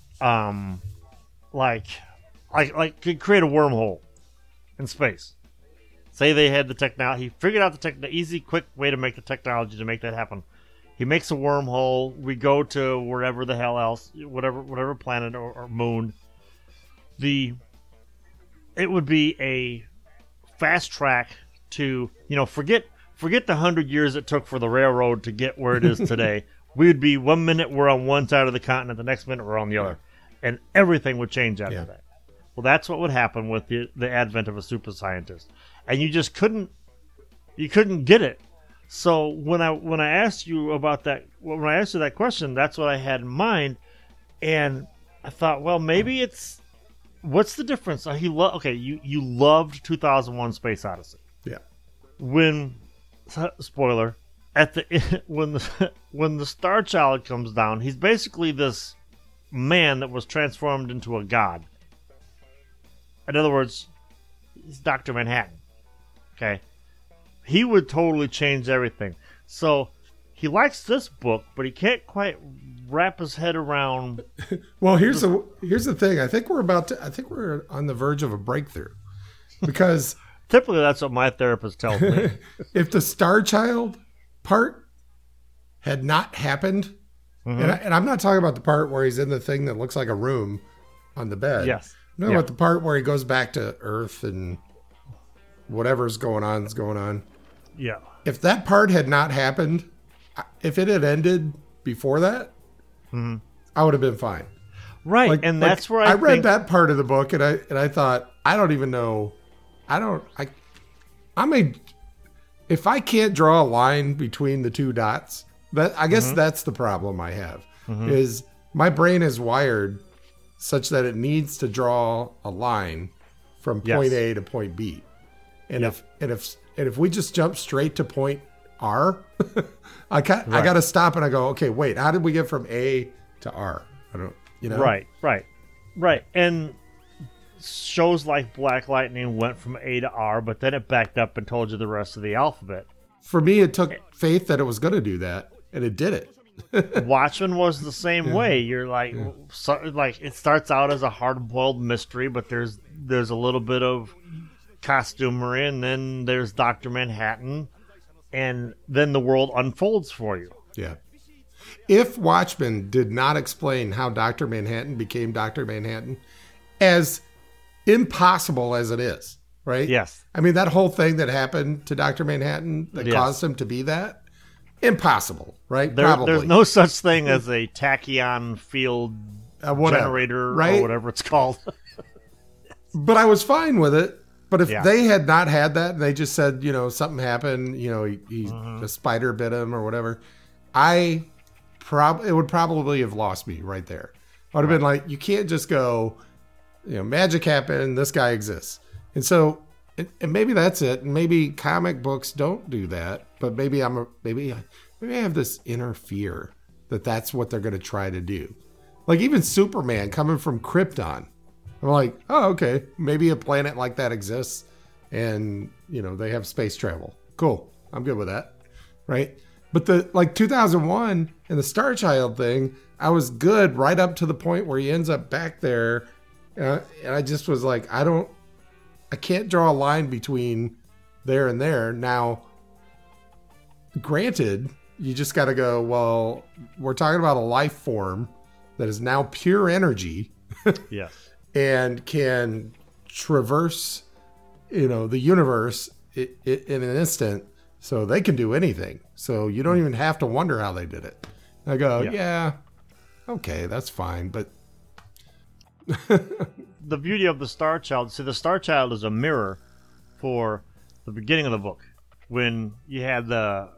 like could create a wormhole in space. Say they had the technology, he figured out the easy, quick way to make the technology to make that happen. He makes a wormhole. We go to wherever the hell else, whatever planet or moon. It would be a fast track to, forget the 100 years it took for the railroad to get where it is today. We would be 1 minute we're on one side of the continent, the next minute we're on the other, and everything would change after that. Well, that's what would happen with the advent of a super scientist, and you just couldn't get it. So when I asked you about that, when I asked you that question, that's what I had in mind, and I thought, well, maybe it's, what's the difference? You loved 2001: Space Odyssey. Yeah. Spoiler, when the Star Child comes down, he's basically this man that was transformed into a god. In other words, he's Dr. Manhattan. Okay. He would totally change everything. So he likes this book, but he can't quite wrap his head around. Well, here's the thing. I think we're on the verge of a breakthrough, because typically that's what my therapist tells me. If the Star Child part had not happened, and I'm not talking about the part where he's in the thing that looks like a room on the bed. Yes. I'm talking about the part where he goes back to Earth and whatever's going on is going on. Yeah. If that part had not happened, if it had ended before that, I would have been fine. Right, and that's where I read that part of the book, and I thought, I don't even know. If I can't draw a line between the two dots, I guess that's the problem I have. Is my brain is wired such that it needs to draw a line from point A to point B, and if we just jump straight to point R, I got to stop and I go, okay, wait, how did we get from A to R? I don't, Right. And shows like Black Lightning went from A to R, but then it backed up and told you the rest of the alphabet. For me, it took faith that it was going to do that, and it did it. Watchmen was the same way. You're like, it starts out as a hard-boiled mystery, but there's a little bit of costumery, and then there's Dr. Manhattan, and then the world unfolds for you. Yeah. If Watchmen did not explain how Dr. Manhattan became Dr. Manhattan, as impossible as it is, right? Yes. I mean, that whole thing that happened to Dr. Manhattan that caused him to be that, impossible, right? Probably. There's no such thing as a tachyon field generator, right? Or whatever it's called. But I was fine with it. But if they had not had that, and they just said, something happened, the spider bit him or whatever, I it would probably have lost me right there. I would have been like, you can't just go, magic happened, this guy exists. And so, and maybe that's it. And maybe comic books don't do that, but maybe I have this inner fear that that's what they're going to try to do. Like even Superman coming from Krypton. I'm like, oh, okay, maybe a planet like that exists and, they have space travel. Cool. I'm good with that. Right. But 2001 and the Star Child thing, I was good right up to the point where he ends up back there. And I just was like, I can't draw a line between there and there. Now, granted, you just got to go, well, we're talking about a life form that is now pure energy. Yes. And can traverse, the universe in an instant. So they can do anything. So you don't even have to wonder how they did it. I go, yeah, okay, that's fine. But the beauty of the Star Child, the Star Child is a mirror for the beginning of the book when you had the,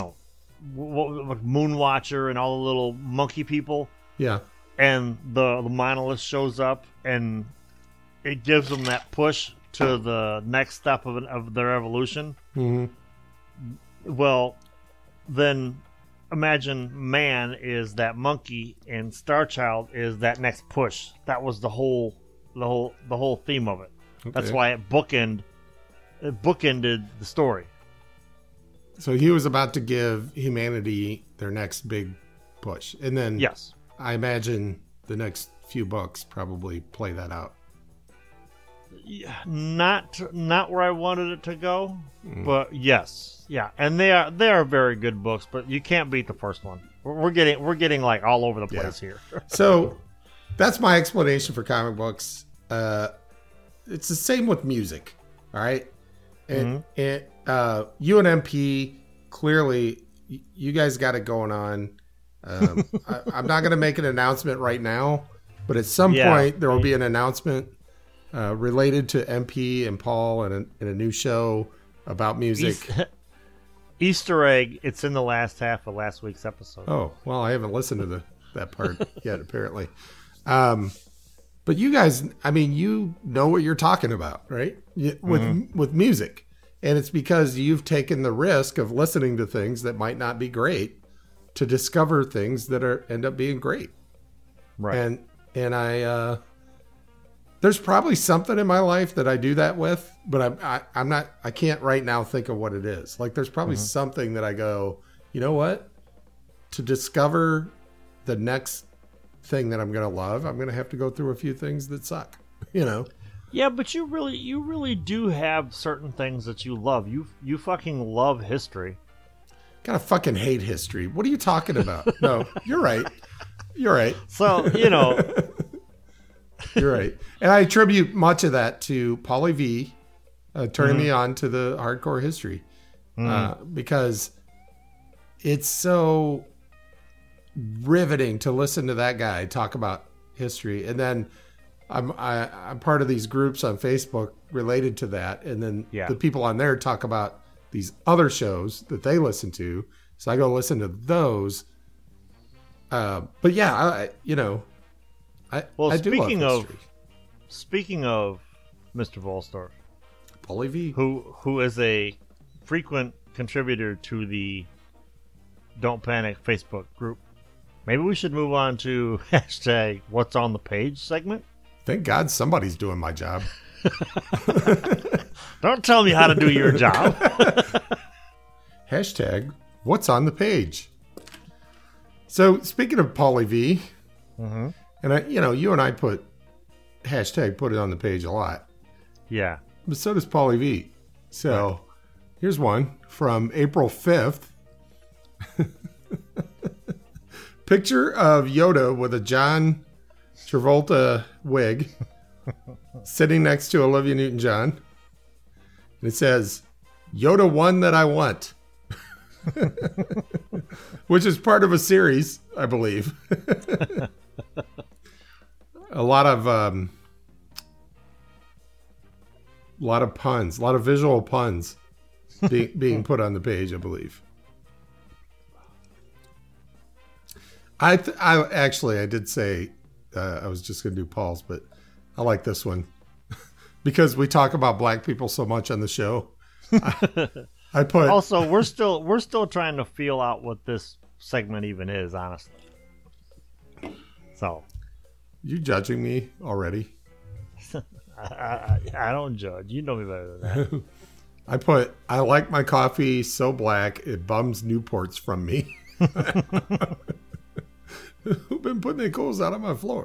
Moonwatcher and all the little monkey people. Yeah. And the monolith shows up and it gives them that push to the next step of their evolution. Mm-hmm. Well, then imagine man is that monkey and Star Child is that next push. That was the whole theme of it. Okay. That's why it bookended the story. So he was about to give humanity their next big push. And then yes, I imagine the next few books probably play that out. Not where I wanted it to go, but yes, yeah, and they are very good books. But you can't beat the first one. We're getting like all over the place here. So that's my explanation for comic books. It's the same with music, all right. And you and MP clearly, you guys got it going on. I'm not going to make an announcement right now, but at some point there will be an announcement related to MP and Paul and a new show about music. Easter egg, it's in the last half of last week's episode. Oh, well, I haven't listened to that part yet, apparently. But you guys, I mean, you know what you're talking about, right? With music. And it's because you've taken the risk of listening to things that might not be great to discover things that end up being great. Right. And I there's probably something in my life that I do that with, but I can't right now think of what it is. Like there's probably something that I go, you know what? To discover the next thing that I'm going to love, I'm going to have to go through a few things that suck, Yeah, but you really do have certain things that you love. You fucking love history. Gotta fucking hate history. What are you talking about? No, you're right. You're right. So, You're right. And I attribute much of that to Pauly V turning me on to the hardcore history because it's so riveting to listen to that guy talk about history. And then I'm part of these groups on Facebook related to that. And then the people on there talk about these other shows that they listen to. So I go listen to those. But yeah, I do love history. Speaking of Mr. Volstorf, Pauly V, who is a frequent contributor to the Don't Panic Facebook group, maybe we should move on to hashtag What's on the Page segment. Thank God somebody's doing my job. Don't tell me how to do your job. Hashtag What's on the Page. So speaking of Pauly V, and you and I put hashtag put it on the page a lot. Yeah. But so does Pauly V. So here's one from April 5th. Picture of Yoda with a John Travolta wig sitting next to Olivia Newton-John. And it says, Yoda one that I want. Which is part of a series, I believe. A lot of puns, a lot of visual puns being put on the page, I believe. I did say I was just going to do Paul's, but I like this one because we talk about black people so much on the show. I put Also, we're still trying to feel out what this segment even is, honestly. So, you judging me already? I don't judge. You know me better than that. I put, I like my coffee so black it bums Newports from me. Who've been putting their coals out on my floor?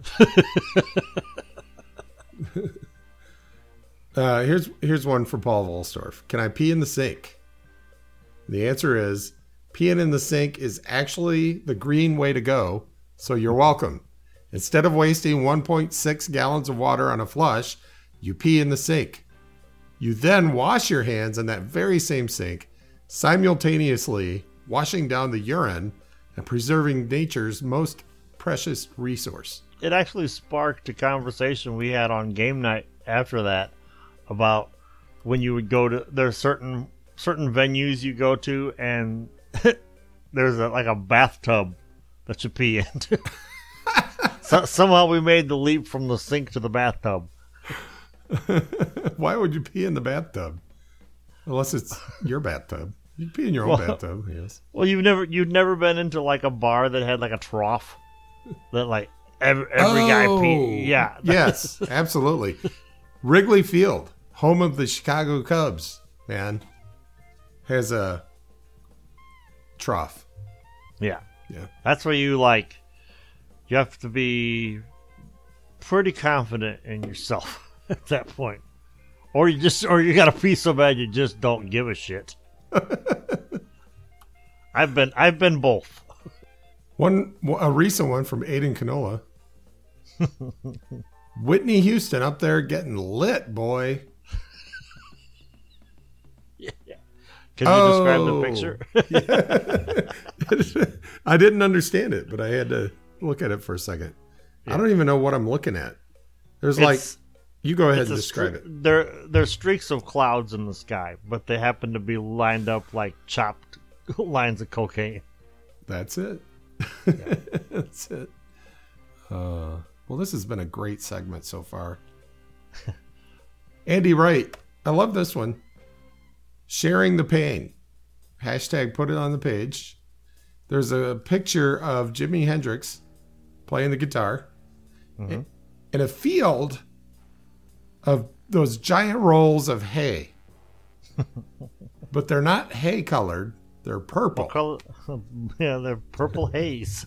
Here's one for Paul Volstorf. Can I pee in the sink? The answer is peeing in the sink is actually the green way to go, so you're welcome. Instead of wasting 1.6 gallons of water on a flush, you pee in the sink. You then wash your hands in that very same sink, simultaneously washing down the urine and preserving nature's most precious resource. It actually sparked a conversation we had on game night after that about when you would go to, there's certain venues you go to and there's a bathtub that you pee into. So, somehow we made the leap from the sink to the bathtub. Why would you pee in the bathtub? Unless it's your bathtub. You pee in your own bathtub, yes. Well, you'd never been into like a bar that had like a trough that like every guy pee. Yeah. Yes, absolutely. Wrigley Field, home of the Chicago Cubs, man, has a trough. Yeah. Yeah. That's where you have to be pretty confident in yourself at that point. Or you gotta pee so bad you just don't give a shit. I've been both. A recent one from Aiden Canola. Whitney Houston up there getting lit, boy. Can you describe the picture? I didn't understand it, but I had to look at it for a second. Yeah. I don't even know what I'm looking at. There's you go ahead and describe it. There's streaks of clouds in the sky, but they happen to be lined up like chopped lines of cocaine. That's it. Yeah. That's it. Well, this has been a great segment so far. Andy Wright. I love this one. Sharing the pain. Hashtag put it on the page. There's a picture of Jimi Hendrix playing the guitar in a field of those giant rolls of hay. But they're not hay colored. They're purple. Yeah, they're purple haze.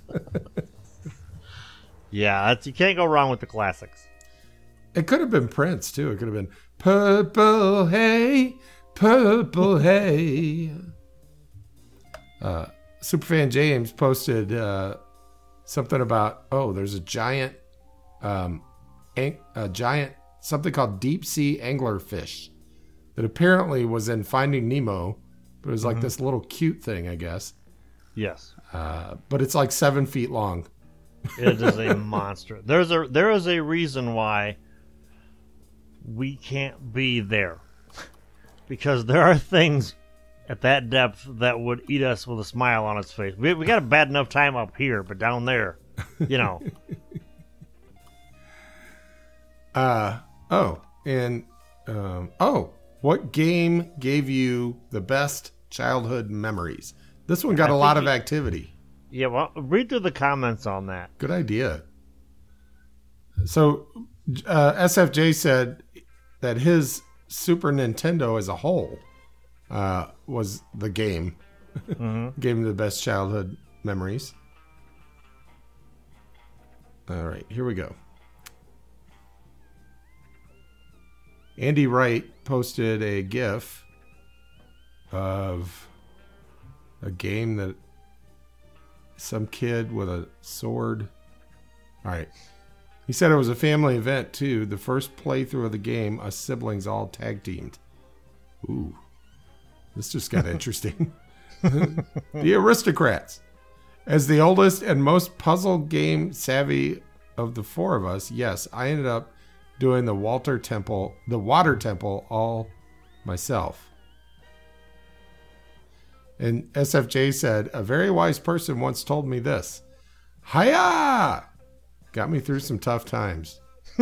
Yeah, you can't go wrong with the classics. It could have been Prince, too. It could have been purple hay, purple hay. Superfan James posted something about, there's a giant, something called deep sea anglerfish that apparently was in Finding Nemo, but it was like this little cute thing, I guess. Yes. But it's like 7 feet long. It is a monster. There is a reason why we can't be there, because there are things at that depth that would eat us with a smile on its face. We got a bad enough time up here, but down there, you know. What game gave you the best childhood memories? This one got a lot of activity. Yeah, well, read through the comments on that. Good idea. So, SFJ said that his Super Nintendo as a whole was the game. Gave him the best childhood memories. All right, here we go. Andy Wright posted a GIF of a game that some kid with a sword. All right. He said it was a family event, too. The first playthrough of the game, us siblings all tag teamed. Ooh. This just got interesting. The Aristocrats. As the oldest and most puzzle game savvy of the four of us, yes, I ended up doing the Water Temple all myself. And SFJ said, a very wise person once told me this. Hiya! Got me through some tough times.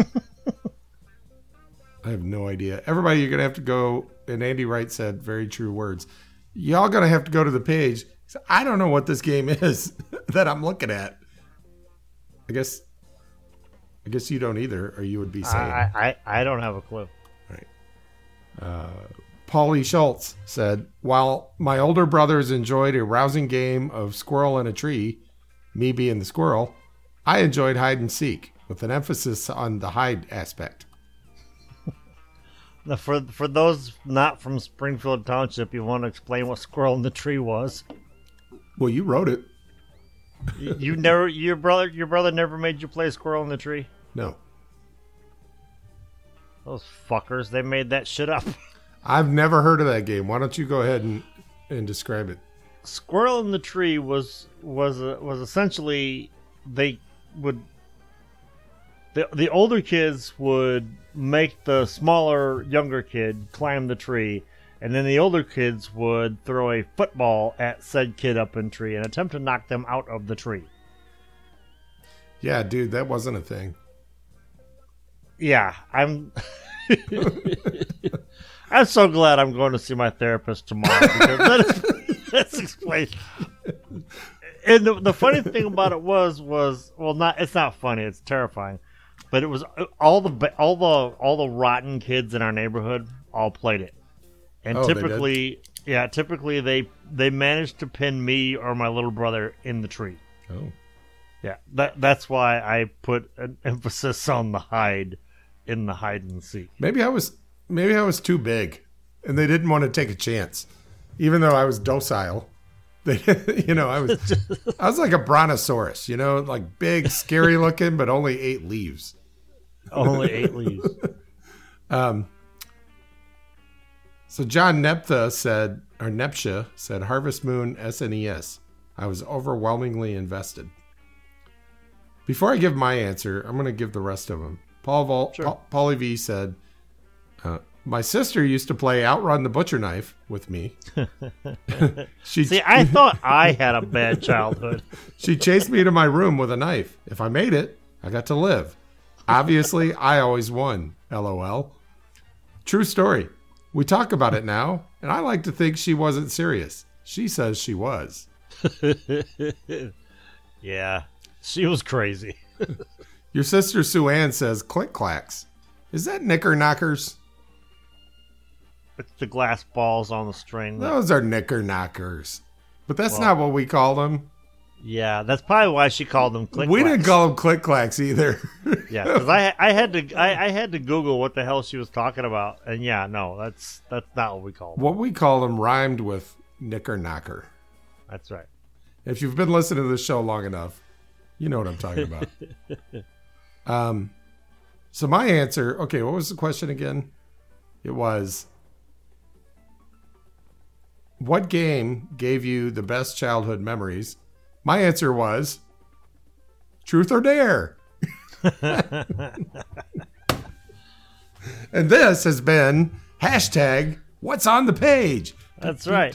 I have no idea. Everybody, you're going to have to go, and Andy Wright said very true words. Y'all going to have to go to the page. I don't know what this game is that I'm looking at. I guess you don't either, or you would be saying. I don't have a clue. Right. Paulie Schultz said, while my older brothers enjoyed a rousing game of squirrel in a tree, me being the squirrel, I enjoyed hide and seek, with an emphasis on the hide aspect. Now, for those not from Springfield Township, you want to explain what squirrel in the tree was? Well, you wrote it. Your brother never made you play squirrel in the tree? No. Those fuckers, they made that shit up. I've never heard of that game. Why don't you go ahead and describe it? Squirrel in the tree was essentially the older kids would make the smaller younger kid climb the tree, and then the older kids would throw a football at said kid up in the tree and attempt to knock them out of the tree. Yeah, dude, that wasn't a thing. Yeah, I'm so glad I'm going to see my therapist tomorrow because that's explained. And the funny thing about it was not. It's not funny. It's terrifying. But it was all the rotten kids in our neighborhood all played it, and typically they managed to pin me or my little brother in the tree. Oh, yeah. That's why I put an emphasis on the hide in the hide and seek. Maybe I was too big, and they didn't want to take a chance, even though I was docile. I was like a brontosaurus, like big, scary looking, but only 8 leaves. Only 8 leaves. So John Neptha said Harvest Moon SNES. I was overwhelmingly invested. Before I give my answer, I'm going to give the rest of them. Paulie V said, my sister used to play Outrun the Butcher Knife with me. See, I thought I had a bad childhood. She chased me to my room with a knife. If I made it, I got to live. Obviously, I always won. LOL. True story. We talk about it now, and I like to think she wasn't serious. She says she was. Yeah, she was crazy. Your sister Sue Ann says click clacks. Is that knicker knockers? It's the glass balls on the string. Those are knicker knockers. But that's not what we call them. Yeah, that's probably why she called them click clacks. We didn't call them click clacks either. Yeah, because I had to Google what the hell she was talking about. And yeah, no, that's not what we call them. What we call them rhymed with knicker knocker. That's right. If you've been listening to this show long enough, you know what I'm talking about. So my answer, okay, what was the question again? It was, what game gave you the best childhood memories? My answer was, Truth or Dare. And this has been hashtag What's on the Page. That's right.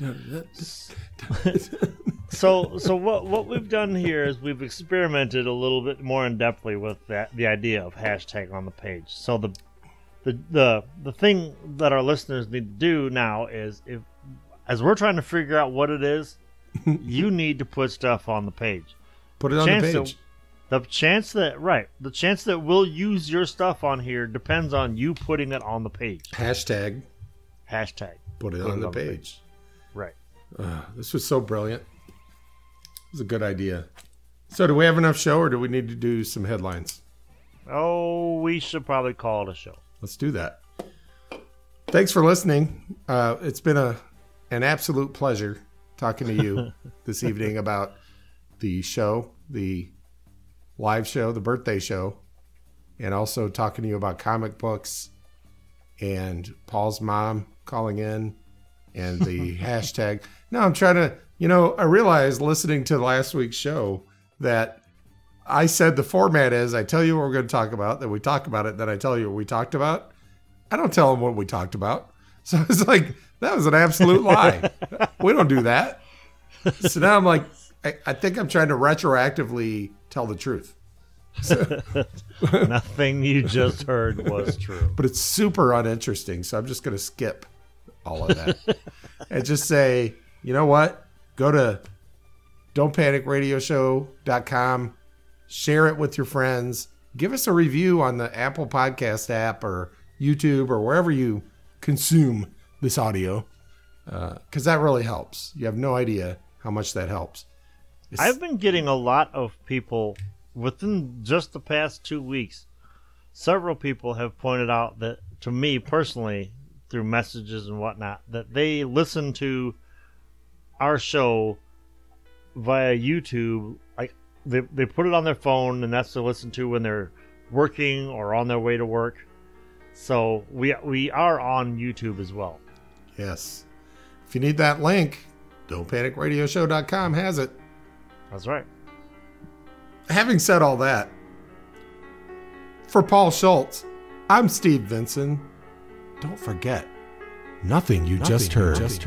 So what we've done here is we've experimented a little bit more in depthly with the idea of hashtag on the page. So the thing that our listeners need to do now is, as we're trying to figure out what it is, you need to put stuff on the page. Put it on the page. The chance that we'll use your stuff on here depends on you putting it on the page. Hashtag. Put it on the page. Right. This was so brilliant. It was a good idea. So do we have enough show, or do we need to do some headlines? Oh, we should probably call it a show. Let's do that. Thanks for listening. It's been an absolute pleasure talking to you this evening about the show, the live show, the birthday show, and also talking to you about comic books and Paul's mom calling in and the hashtag. No, I'm trying to, I realized listening to last week's show that I said the format is I tell you what we're going to talk about, then we talk about it, then I tell you what we talked about. I don't tell them what we talked about. So it's like, that was an absolute lie. We don't do that. So now I'm like, I think I'm trying to retroactively tell the truth. Nothing you just heard was true. But it's super uninteresting, so I'm just going to skip all of that and just say, you know what? Go to don'tpanicradioshow.com, share it with your friends, give us a review on the Apple Podcast app or YouTube or wherever you consume this audio, because that really helps. You have no idea how much that helps. I've been getting a lot of people within just the past 2 weeks. Several people have pointed out that to me personally, through messages and whatnot, that they listen to our show via YouTube. Like they put it on their phone, and that's to listen to when they're working or on their way to work. So we are on YouTube as well. Yes. If you need that link, don'tpanicradioshow.com has it. That's right. Having said all that, for Paul Schultz, I'm Steve Vinson. Don't forget, nothing you just heard was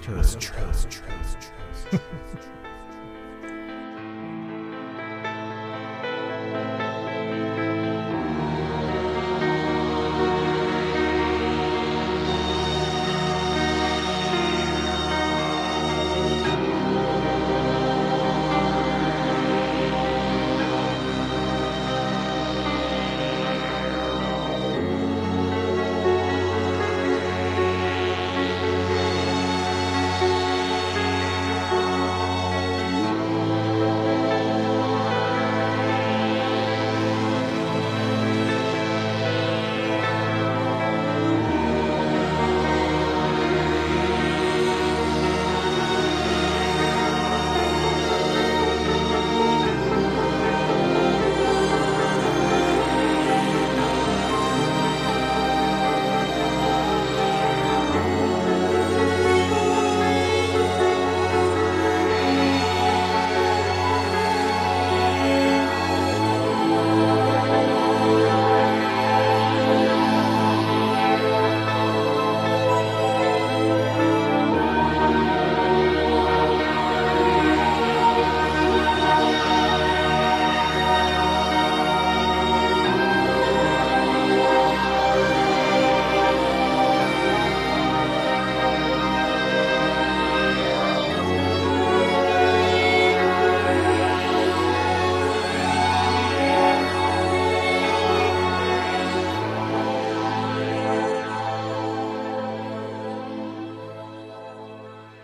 true.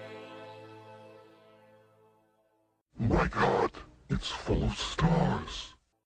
My God, it's full of stars.